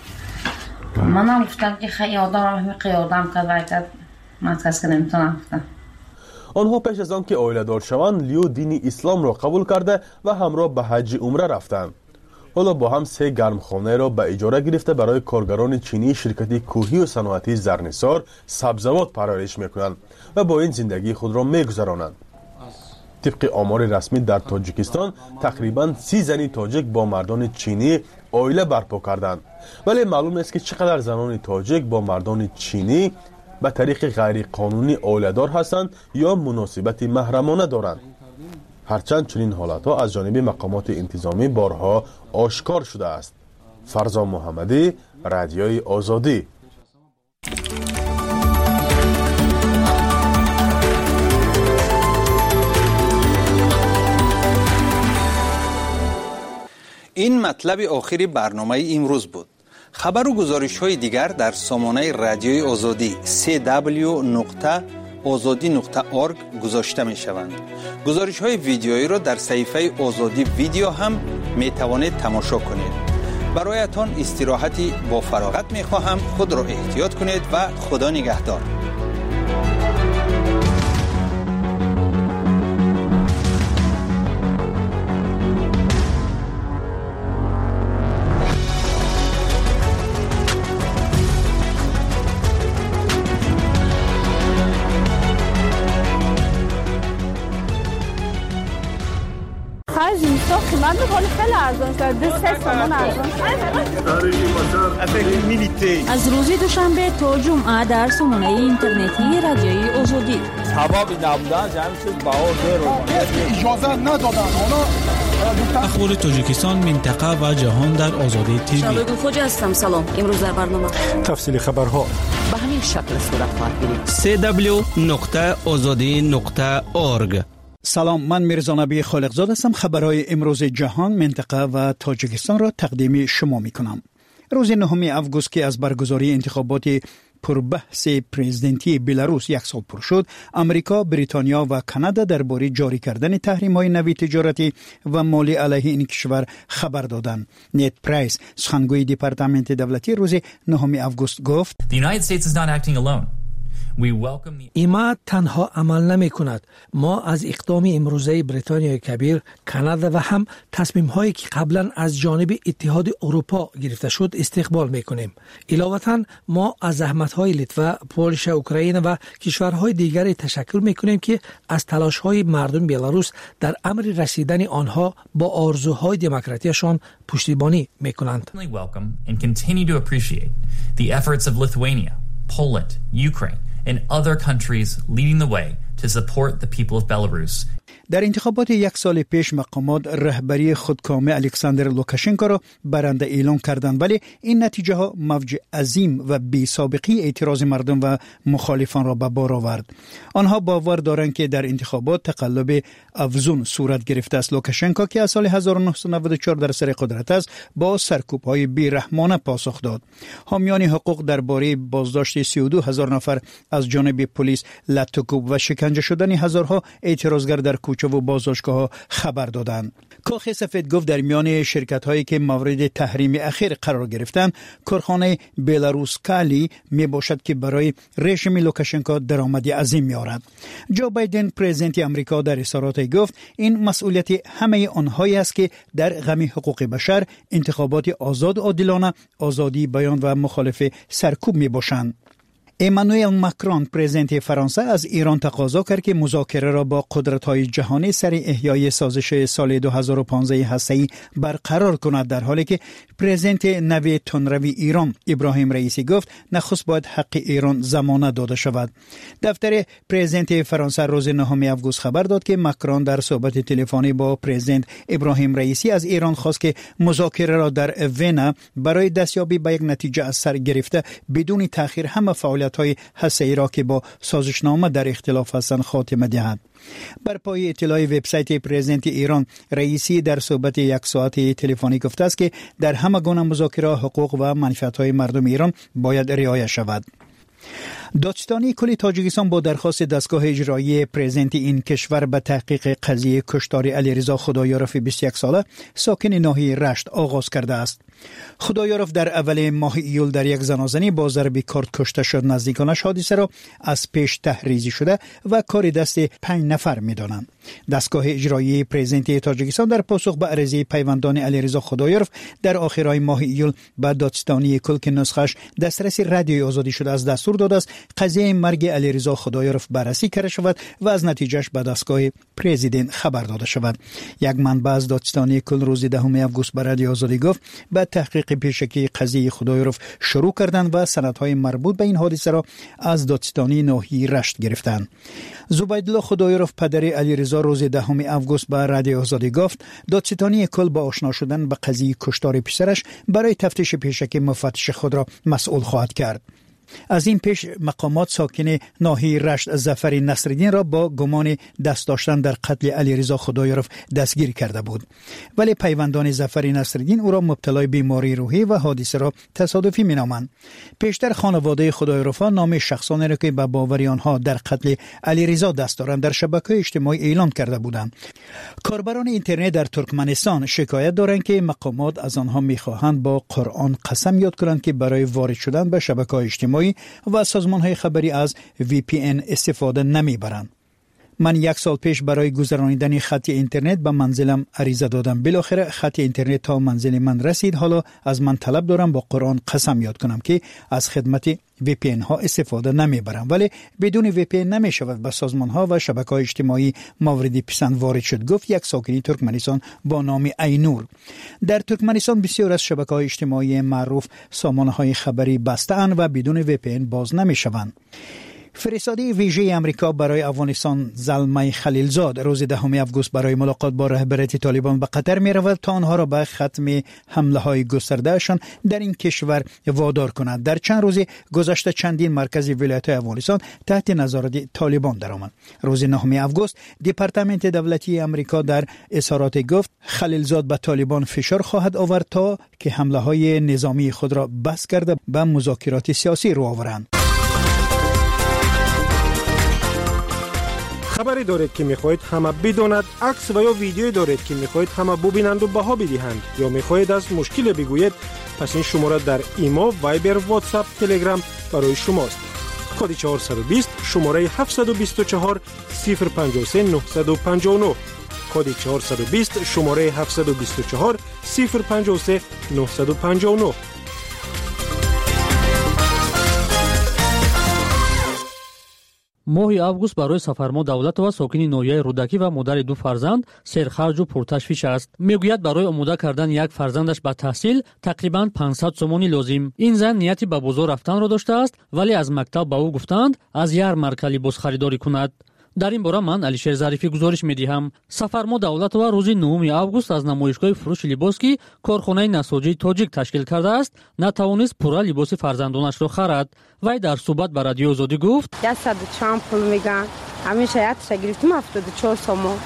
من هم گفتم که خیلی آدم همه قیادم کرد من کس که نمیتونم گفتم. آنها پیش از آن که عائله دار شوند لیو دین اسلام را قبول کرده و همراه به حج عمره رفتند. حالا با هم 3 گرمخانه را به اجاره گرفته برای کارگران چینی شرکت کوهی و صنعتی زرنسار سبزوات پرورش میکنند و با این زندگی خود را میگذرانند. طبق آمار رسمی در تاجیکستان تقریبا 30 زنی تاجیک با مردان چینی عائله برپا کردند، ولی معلوم نیست که چقدر زنان تاجیک با مردان چینی به طریق غیر قانونی عائله‌دار هستند یا مناسبت محرمانه دارند. هرچند چنین حالت‌ها از جانب مقامات انتظامی بارها آشکار شده است. فرزان محمدی، رادیوی آزادی. این مطلب آخری برنامه امروز بود. خبر و گزارش های دیگر در سامانه رادیوی آزادی www.azadi.org گذاشته می شوند. گزارش های ویدیویی را در صفحه آزادی ویدیو هم می توانید تماشا کنید. برایتان استراحتی با فراغت می خواهم. خود را احتیاط کنید و خدا نگهدار. من به حال خیلی ارزان شد 2-3 تومان ارزان شد. از روز دوشنبه تا جمعه در سامانه اینترنتی رادیوی آزادی سبابی نبودن جمع شد باور اجازه ندادن. اخبار تاجیکستان، منطقه و جهان در آزادی تیوی. شبه خوش هستم. سلام. امروز در برنامه تفصیل خبرها. به همین شکل صورت خواهد گرفت. www.azadi.org. سلام، من میرزا نبی خالقزاد هستم. خبرهای امروز جهان، منطقه و تاجیکستان را تقدیم شما می کنم. روز 9 آگوست که از برگزاری انتخابات پربحث پرزیدنتی بلاروس یک سال پر شد، امریکا، بریتانیا و کانادا درباره جاری کردن تحریم‌های نوی تجارتی و مالی علیه این کشور خبر دادند. نت پرایس، سخنگوی دپارتمنت دولتی، روز 9 آگوست گفت: The United States is not acting alone. ایما تنها عمل نمی کند. ما از اقدام امروزه بریتانیای کبیر، کانادا و هم تصمیم هایی که قبلا از جانب اتحاد اروپا گرفته شد استقبال می کنیم. علاوه ما از زحمت های لیتوا، پولش، اوکراین و کشورهای دیگری تشکر می کنیم که از تلاش های مردم بلاروس در امر رسیدن آنها با آرزوهای دموکراتیشان پشتیبانی می کنند. Poland, Ukraine, and other countries leading the way to support the people of Belarus. در انتخابات یک سال پیش مقامات رهبری خودکامه الکساندر لوکاشنکو را برنده اعلام کردند، ولی این نتیجه ها موج عظیم و بی سابقه اعتراض مردم و مخالفان را به بار آورد. آنها باور دارند که در انتخابات تقلب افزون صورت گرفته است. لوکاشنکو که از سال 1994 در سر قدرت است، با سرکوب‌های بی‌رحمانه پاسخ داد. حامیان حقوق درباره بازداشت 32,000 نفر از جانب پلیس، لطوکوب و شکنجه شدن هزارها اعتراضگر در کوچه و بازداشتگاه خبر دادند. کاخ سفید گفت در میان شرکت هایی که مورد تحریم اخیر قرار گرفتند، کارخانه بلاروس کالی می باشد که برای رژیم لوکاشنکو درآمدی عظیم می‌آورد. جو بایدن، پرزیدنت آمریکا، در اظهارات گفت این مسئولیت همه آنهایی است که در غم حقوق بشر، انتخابات آزاد و عادلانه، آزادی بیان و مخالف سرکوب می باشند. امانوئل ماکرون، پرزیدنت فرانسه، از ایران تقاضا کرد که مذاکره را با قدرت‌های جهانی سر احیای سازش سال 2015 هسته‌ای برقرار کند، در حالی که پرزیدنت نوی تندروی ایران ابراهیم رئیسی گفت نخست باید حق ایران ضمانت داده شود. دفتر پرزیدنت فرانسه روز 9 آگوست خبر داد که ماکرون در صحبت تلفنی با پرزیدنت ابراهیم رئیسی از ایران خواست که مذاکره را در وینا برای دستیابی به یک نتیجه از سر گرفته بدون تأخیر همه فعالیت‌های هسته‌ای را که با سازشنامه در اختلاف هستند خاتمه دهد. بر پای اطلاع وبسایت پرزیدنت ایران، رئیسی در صحبت یک ساعت تلفنی گفته است که در همه گونه مذاکره حقوق و منفعت‌های مردم ایران باید رعایت شود. دادستانی کل تاجیکستان با درخواست دستگاه اجرایی پرزیدنت این کشور به تحقیق قضیه کشتار علیرضا خدایارف 21 ساله ساکن ناحیه رشت آغاز کرده است. خدایارف در اول ماه ایول در یک زنازنی با ضرب کارد کشته شد. نزدیکانش حادثه را از پیش تحریزی شده و کار دست 5 نفر می‌دانند. دستگاه اجرایی پرزیدنت تاجیکستان در پاسخ به عرضه پیوندان علیرضا خدایارف در آخرای ماه ایول به دادستانی کل که نسخش دسترسی رادیویی آزادی شده از دستور داده است قضیه مرگ علیرضا خدایارف بررسی کرده شود و از نتیجهش به دستگاه پرزیدنت خبر داده شود. یک منبع از دادستانی کل روز 10 آگوست به رادیو آزادی گفت به تحقیق پیشکی قضیه خدایارف شروع کردند و سندهای مربوط به این حادثه را از دادستانی ناحیه رشت گرفتند. زبیدالله خدایارف، پدر علیرضا، روز 10 آگوست به رادیو آزادی گفت دادستانی کل با آشنا شدن به قضیه کشتار پسرش برای تفتیش پیشکی مفتش خود را مسئول خواهد کرد. از این پیش مقامات ساکن ناحیه رشت ظفر نصرالدین را با گمان دست داشتن در قتل علیرضا خدایارف دستگیر کرده بود، ولی پیوندان ظفر نصرالدین او را مبتلای بیماری روحی و حادثه را تصادفی مینامند. پیشتر خانواده خدایارف نام شخصانی را که به باور آنها در قتل علیرضا دست دارند در شبکه‌های اجتماعی اعلام کرده بودند. کاربران اینترنت در ترکمنستان شکایت دارند که مقامات از آنها می‌خواهند با قرآن قسم یاد کنند که برای وارد شدن به شبکه‌های اجتماعی و سازمان‌های خبری از VPN استفاده نمی‌برند. من 1 سال پیش برای گذرانیدن خط اینترنت به منزلم عریضه دادم. بالاخره خط اینترنت تا منزل من رسید. حالا از من طلب دارم با قرآن قسم یاد کنم که از خدمت VPN ها استفاده نمیبرم، ولی بدون VPN نمیشود به سازمان ها و شبکه‌های اجتماعی مورد پسند وارد شد، گفت یک ساکن ترکمنستان با نام اینور. در ترکمنستان بسیار از شبکه‌های اجتماعی معروف سامانه‌های خبری بسته‌اند و بدون VPN باز نمیشوند. فرستاده ویژه آمریکا برای افغانستان زلمه خلیلزاد روز 10 آگوست برای ملاقات با رهبریت طالبان به قطر می رود تا آنها را به ختم حمله های گستردهشان در این کشور وادار کند. در چند روز گذشته چندین مرکز ولایت افغانستان تحت نظارت طالبان درآمد. روز 9 آگوست دپارتمنت دولتی آمریکا در اظهارات گفت خلیلزاد به طالبان فشار خواهد آورد تا که حمله های نظامی خود را بس کرده به مذاکرات سیاسی رو آورند. خبری دارید که میخواهید همه بداند، عکس و یا ویدیویی دارید که میخواهید همه ببینند و بها بدهند، یا میخواهید از مشکل بگویید، پس این شماره در ایمو، وایبر، واتساپ، تلگرام برای شماست. کد 420 شماره 724 053 959. کد 420 شماره 724 053 959. моҳи август барои сафармо давлатова сокини ноҳияи рӯдакӣ ва модари ду фарзанд серхарҷу пурташвиш аст. мегӯяд барои омода кардани як фарзандаш ба таҳсил тақрибан 500 сомони лозим. ин зан нияти ба бозор рафтанро доштааст, вале аз мактаб ба ӯ гуфтанд аз ярмарка либос харидорӣ кунад. дар ин бора ман алишер зарифӣ гузориш медиҳам. сафармо давлатова рӯзи 9 август аз намоишгоҳи фурӯши либос ки корхонаи насоҷии тоҷик ташкил кардааст натавонист пурра либоси фарзандонашро харад. вай дар суҳбат ба радиои озодӣ гуфт: 100 пул меган, ҳамеша ятша гирифтим 74 сомон.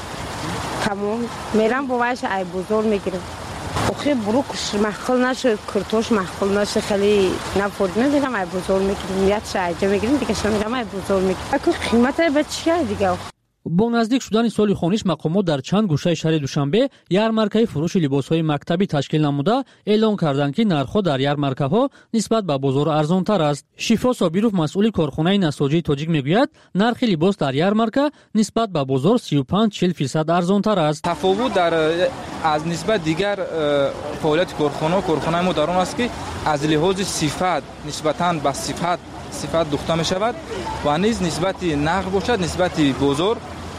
тамом мерам бо вайш ай бозор мегирам. охир бурукш махқил нашуд, куртош махқил нашуд, хеле нафуд мегирам ай бозор мегирам. ятша айҷа мегирам, дига ша мегирам ай бозор мегирам. аку қиматай ба чия дига. бо наздик шудани соли хониш мақомот дар чанд гӯшаи шаҳри душанбе ярмаркаи фурӯши либосҳои мактабӣ ташкил намуда эълон карданд ки нархҳо дар ярмаркаҳо нисбат ба бозор арзонтар аст. шифо собиров масъули корхонаи насоҷии тоҷик мегӯяд, нархи либос дар ярмарка нисбат ба бозор 35-40% арзонтар аст. тафовут дар аз нисбат дигар фаъолияти корхонаи мо дар он аст ки аз лиҳози сифат нисбатан ба сифат духта мешавад ва низ нисбати нағд бошад, нисбати бозор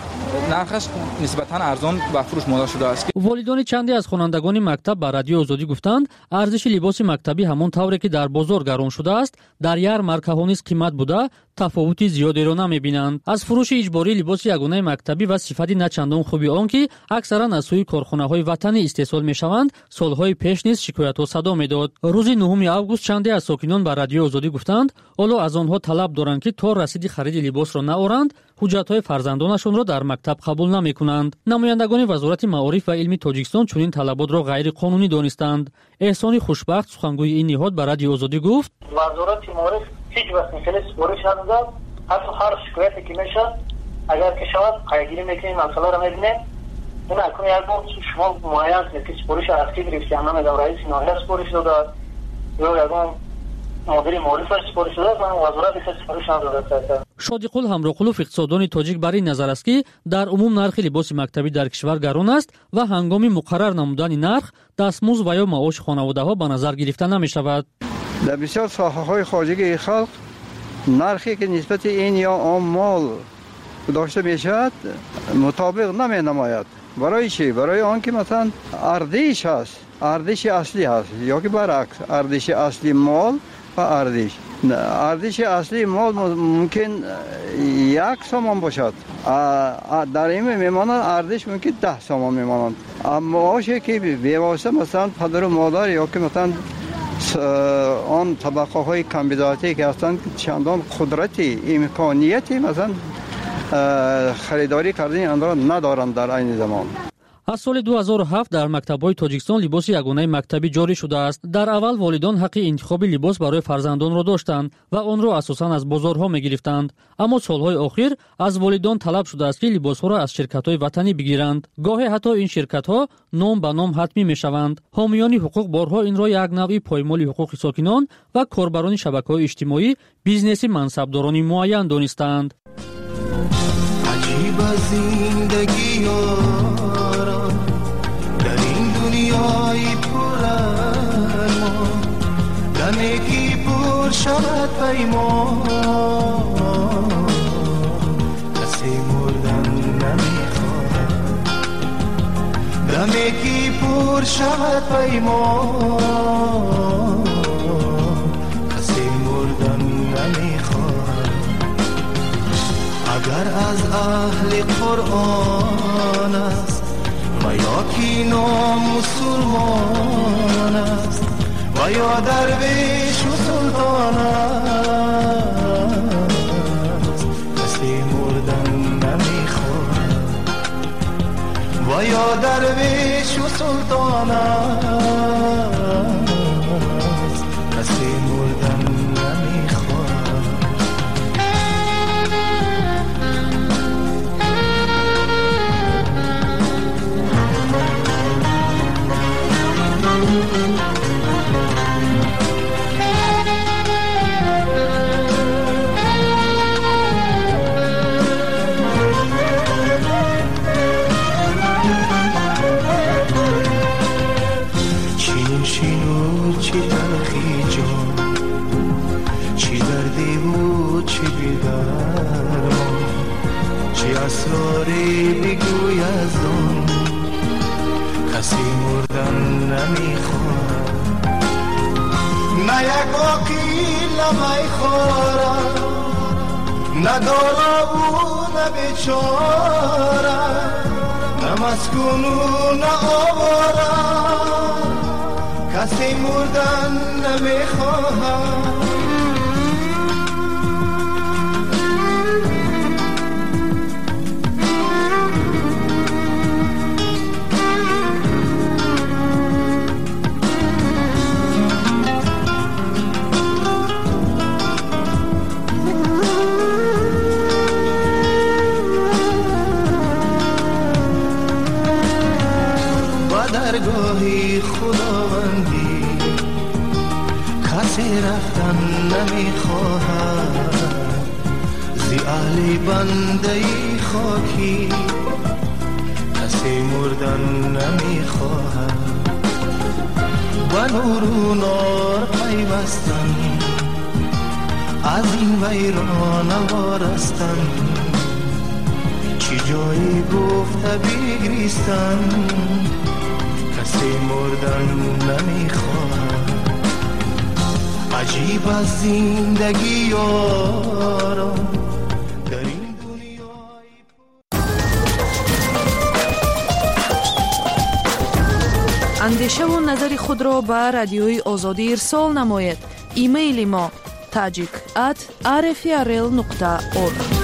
нархаш нисбатан арзон ба фурӯш мода шудааст. волидони чанде аз хонандагони мактаб ба радиои озодӣ гуфтанд, арзиши либоси мактабӣ ҳамон тавре ки дар бозор гарон шудааст, дар ярмаркаҳо низ қимат буда тафовути зиёдеро намебинанд. аз фурӯши иҷбории либоси ягонаи мактабӣ ва сифати начандон хуби он ки аксаран аз сӯи корхонаҳои ватанӣ истеҳсол мешаванд, солҳои пеш низ шикоятҳо садо медод. рӯзи 9 август чанде аз сокинон ба радиои озодӣ гуфтанд, ҳоло аз онҳо талаб доранд ки то расиди хариди либосро наоранд, ҳуҷҷатҳои фарзандонашонро дар мактаб қабул намекунанд. намояндагони вазорати маориф ва илми тоҷикистон чунин талаботро ғайриқонунӣ донистанд. эҳсони хушбахт сухангӯи ин ниҳод ба радиои озодӣ гуфт: вазорати маориф ҳеҷ вақт мисали сипориш надода, ҳатто ҳар шикояте ки мешавад агар ки шавад қайгирӣ мекунем, масъаларо мебинем. ин акун як бор шумо муайян кунед ки сипориш аз ки гирифтем, намедонам раиси ноҳия сипориш додааст ё ягон мудири маорифаш сипориш додааст, ман вазорат иса сипориш надодааст. шодиқул ҳамроқулов иқтисоддони тоҷик бар ин назар аст ки дар умум нархи либоси мактабӣ дар кишвар гарон аст ва ҳангоми муқаррар намудани нарх дастмузд ва ё маоши хонаводаҳо ба назар гирифта намешавад. дар бисёр соҳаҳои хоҷагии халқ нархе ки нисбати ин ё он мол дошта мешавад мутобиқ наменамояд. барои чӣ? барои он ки масалан ардиш ҳаст, ардиши аслӣ ҳаст ё ки баръакс, ардиши асли мол ва ардиши аслии мол мумкин 1 сомон бошад, дар ин мемонад ардиш мумкин 10 сомон мемонад. маоше ки бевосита масалан падару модар ё ки масалан он табақаҳои камбидоатие ки ҳастанд чандон қудрати имконияти масалан харидорӣ кардани онро надоранд дар айни замон. аз соли 2007 дар мактабҳои тоҷикистон либоси ягонаи мактабӣ ҷорӣ шудааст. дар аввал волидон ҳаққи интихоби либос барои фарзандонро доштанд ва онро асосан аз бозорҳо мегирифтанд. аммо солҳои охир аз волидон талаб шудааст ки либосҳоро аз ширкатҳои ватанӣ бигиранд. гоҳе ҳатто ин ширкатҳо ном ба ном ҳатмӣ мешаванд. ҳомиёни ҳуқуқ борҳо инро як навъи поймоли ҳуқуқи сокинон ва корбарони шабакаҳои иҷтимоӣ бизнеси мансабдорони муайян донистаанд. عجیب زندگی یارم در این دنیای پر ارمان، دمی که پر شود پیمان کسی مردن نمیخواهد، دمی که پر شود پیمان کسی مردن نمیخواهد. گر از اهل قرآن است و یا کی نام مسلمان است و یا درویش و سلطان است کسی مردن نمیخواد و یا درویش و سلطان است کسی مردن نمیخواد. چی تلخی جان چی دردی بود چی بیدارم چی اسراری بگوی از آن کسی مردن نمیخواد نه یک آقیل نمیخورم نه دارا بود نه بیچاره نه مسکون و نه آوارم کسی مردن نمیخواهم. و درگاهی خداوندی کسی رفتن نمیخواهد زی اهل بنده خاکی کسی مردن نمیخواهد و نور و نار پیوستن از این ویران وارستن چی جایی گفته بگریستن کسی مردن نمیخواهد عجیب از زندگی یارم در این دنیای اندیشه و نظر خود را به رادیوی آزادی ارسال نماید. ایمیل ما tajik@rfrl.org.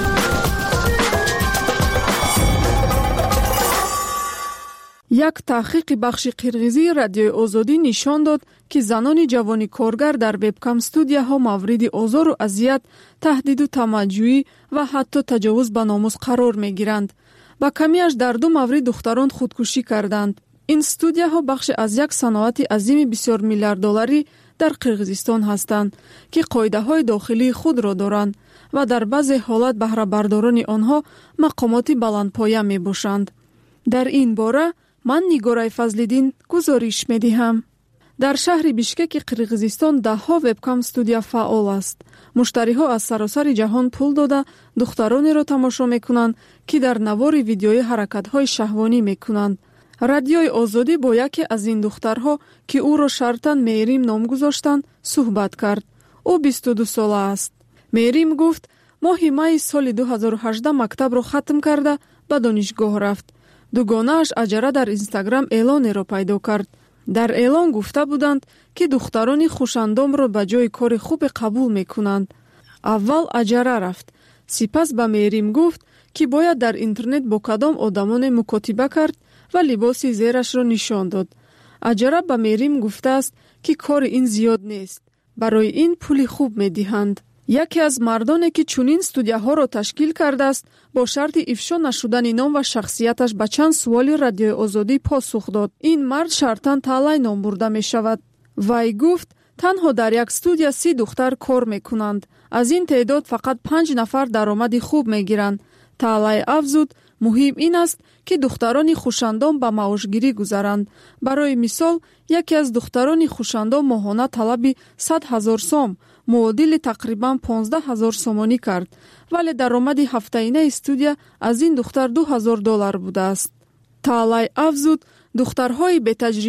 یک تحقیق بخش قرغیزی رادیوی آزادی نشان داد که زنان جوان کارگر در وبکام استودیوها مورد آزار و اذیت، تهدید و تمجیدی و حتی تجاوز به ناموس قرار می‌گیرند. با کمیش در 2 مورد دختران خودکشی کردند. این استودیوها بخش از یک صنعت عظیم بسیار میلیارد دلاری در قرغیزستان هستند که قاعده‌های داخلی خود را دارند و در بعضی حالات بهره برداران آنها مقامات بلندپایه میباشند. در این باره من نیگارای فضل‌الدین گزارش می‌دهم. در شهر بیشکک قرغیزستان 10 وبکام استودیو فعال است. مشتری‌ها از سراسر جهان پول داده دخترانی را تماشا می‌کنند که در نوار ویدیوی حرکت‌های شهوانی می‌کنند. رادیوی آزادی با یکی از این دخترها که او را شرطاً میریم نام گذاشتند صحبت کرد. او 22 ساله است. میریم گفت ماه مای سال 2018 مکتب را ختم کرده به دانشگاه رفت. دوگانه‌اش اجاره در اینستاگرام اعلانی را پیدا کرد. در اعلان گفته بودند که دختران خوشندام را به جای کار خوب قبول می‌کنند. اول اجاره رفت. سپس به میریم گفت که باید در اینترنت با کدام آدمان مکاتبه کرد و لباس زیرش را نشان داد. اجاره به میریم گفته است که کار این زیاد نیست. برای این پول خوب می‌دهند. یکی از مردانی که چنین استودیوها را تشکیل کرده است با شرط افشا نشدن نام و شخصیتش به چند سوال رادیوی آزادی پاسخ داد. این مرد شرطاً طالع نام برده می شود. وی گفت تنها در یک استودیو 30 دختر کار می کنند. از این تعداد فقط 5 نفر درآمد خوب می گیرند. طالع افزود مهم این است که دختران خوشندام به معاشگیری گذارند. برای مثال یکی از دختران خوشندام ماهانه طلب 100,000 سوم معادل تقریبا 15,000 سومانی کرد، ولی درآمد هفته‌انه استودیو از این دختر $2,000 بوده است. طالع افزود دخترهای به تجربه